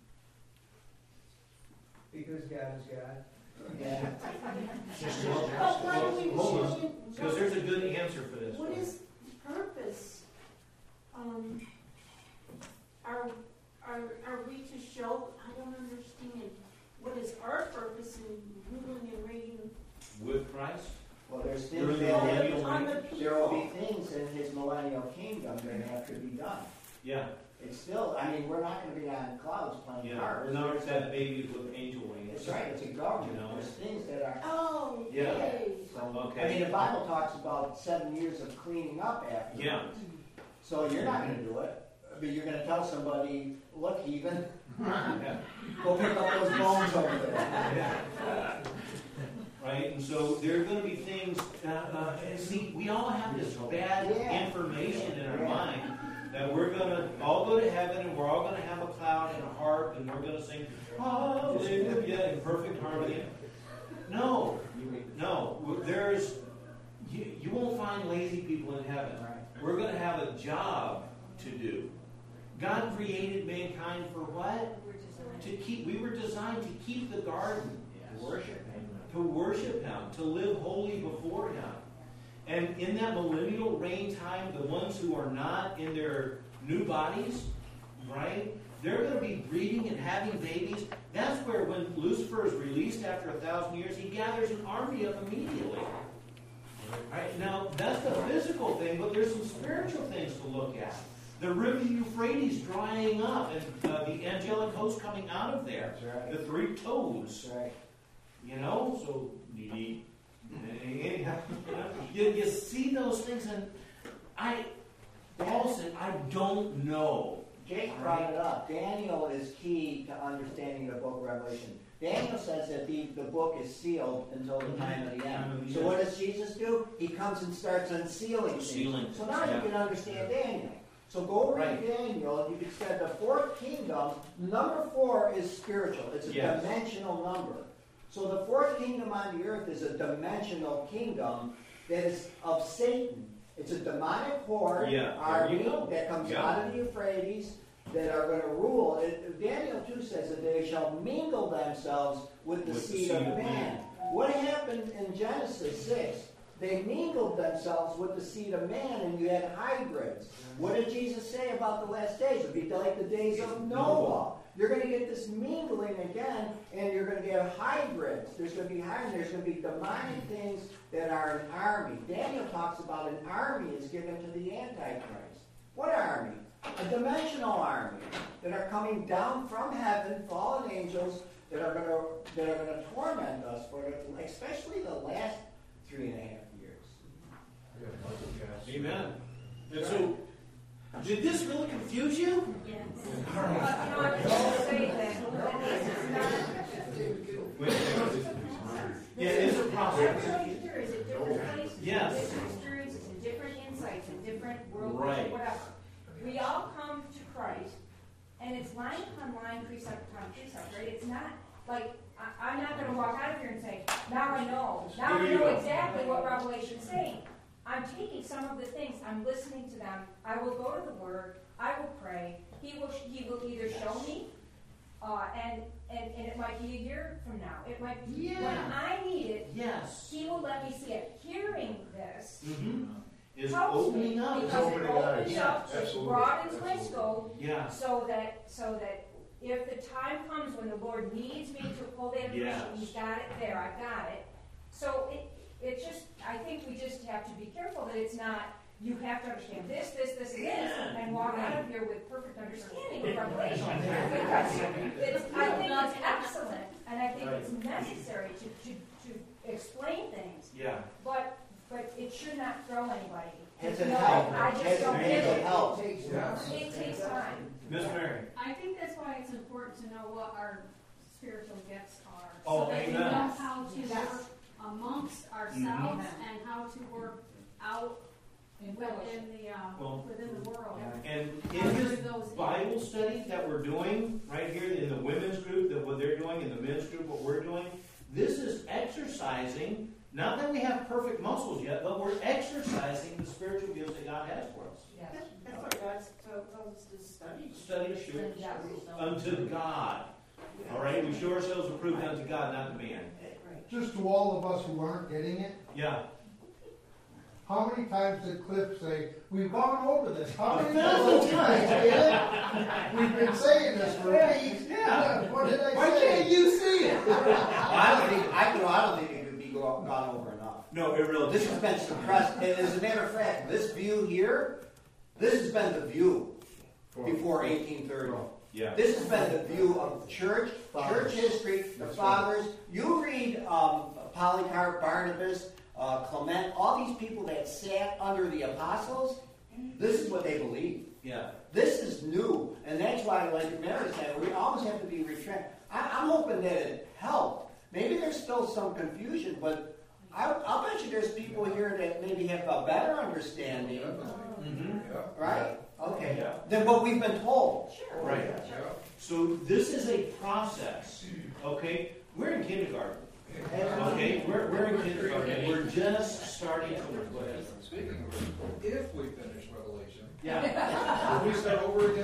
Because God is God. Yeah. but why do we Hold on. change? Because there's a good answer for this. What is the purpose? Um, are, are, are we to show, I don't understand, what is our purpose in ruling and reigning? With Christ? Well, there's During things the that millennial on the there, there will be things in his millennial kingdom that have to be done. Yeah. It's still, I mean, we're not going to be on clouds playing Yeah. cards. We're not that baby with angel wings. It's right, it's a government. You know. There's things that are. Oh, Yeah. okay. So, Okay. I mean, the Bible talks about seven years of cleaning up after. Yeah. So you're not going to do it, but you're going to tell somebody, look, heathen, Yeah. go pick up those bones over there. Yeah. Right? And so there are going to be things, uh, uh, see, we all have this bad Yeah. information in our Yeah. mind that we're going to all go to heaven and we're all going to have a cloud and a harp and we're going to sing hallelujah in perfect harmony. No, no, there's, you, you won't find lazy people in heaven. We're going to have a job to do. God created mankind for what? To keep, we were designed to keep the garden. To worship him. To worship him, to live holy before him. And in that millennial reign time, the ones who are not in their new bodies, right, they're going to be breeding and having babies. That's where when Lucifer is released after a thousand years, he gathers an army up immediately. Right? Now, that's the physical thing, but there's some spiritual things to look at. The river Euphrates drying up and uh, the angelic host coming out of there. That's right. The three toads. That's right. You know, so needy. Anyhow, you, you see those things, and I, Paul said, I don't know. Jake brought it up. Daniel is key to understanding the book of Revelation. Daniel says that the, the book is sealed until the time of the end. So what does Jesus do? He comes and starts unsealing things. Sealing So now things, you can understand Daniel. So go read Right. Daniel, and you can say the fourth kingdom, number four is spiritual. It's a Yes. dimensional number. So the fourth kingdom on the earth is a dimensional kingdom that is of Satan. It's a demonic horde Yeah, there army you go. that comes Yeah. out of the Euphrates that are going to rule. It, Daniel two says that they shall mingle themselves with the, With the seed, seed of of man. man. What happened in Genesis six? They mingled themselves with the seed of man, and you had hybrids. What did Jesus say about the last days? It'll be like the days of Noah. You're going to get this mingling again, and you're going to get hybrids. There's going to be hybrids. There's going to be demonic things that are an army. Daniel talks about an army is given to the Antichrist. What army? A dimensional army that are coming down from heaven, fallen angels that are going to that are going to torment us for the, especially the last three and a half years. Amen. And so, did this really confuse you? Yes. All right. But, you know, I just say that, it's not, Wait, yeah, it's a process. every culture is a different place, it's a Yes. different experience, it's a different insights, a different world, Right. whatever. We all come to Christ, and it's line upon line, precept upon precept, right? It's not like, I, I'm not gonna walk out of here and say, now I know, now I Here you know go. exactly what Revelation is saying. I'm taking some of the things, I'm listening to them, I will go to the Word, I will pray, He will, he will either show me, uh, and, and, and it might be a year from now, it might be, when Yeah. I need it, Yes. He will let me see it. Hearing this Mm-hmm. Is helps opening me up. because it opening opens eyes. up, it Absolutely. broadens my Absolutely. scope, Yeah. so that, so that if the time comes when the Lord needs me to pull that information, Yes. He's got it there, I've got it. So it, it just, I think we just have to be careful that it's not, you have to understand this, this, this, and this, and walk out of here with perfect understanding of Revelation. Because it's, I think it's excellent, and I think it's necessary to, to, to explain things, Yeah. but, but it should not throw anybody. Has it No, helped? I just Has don't it get it. helped? It takes time. Miss Mary. I think that's why it's important to know what our spiritual gifts are. Oh, So that we amen. know how to Yes. um, In within fellowship. the, uh, Well, within the world. And in this Bible study that we're doing right here in the women's group, that what they're doing, in the men's group, what we're doing, this is exercising, not that we have perfect muscles yet, but we're exercising the spiritual gifts that God has for us. Yes. That's, that's what God tells us to study. Study to show Yes. unto God. All right, we show ourselves approved unto God, not to man. Right. Just to all of us who aren't getting it, Yeah. how many times did Cliff say, we've gone over this? How A many thousand times, David? We've been saying this for weeks. Yeah. What did I Why say? can't you see it? I don't think, I, you know, I don't think it could be go- gone over enough. No, it really. This has been suppressed, and as a matter of fact, this view here, this has been the view before eighteen thirty. Yeah. This has been the view of church, church history, the fathers. You read um, Polycarp, Barnabas, uh, Clement, all these people that sat under the apostles, this is what they believed. Yeah. This is new, and that's why, like Mary said, we always have to be retrained. I, I'm hoping that it helped. Maybe there's still some confusion, but I, I'll bet you there's people here that maybe have a better understanding, Mm-hmm. right? Okay, Yeah. than what we've been told. Right. So this is a process. Okay? We're in kindergarten. Okay? We're, we're in kindergarten. We're just starting to learn. Go ahead. Speaking of, if we finish Revelation, Yeah. will we start over again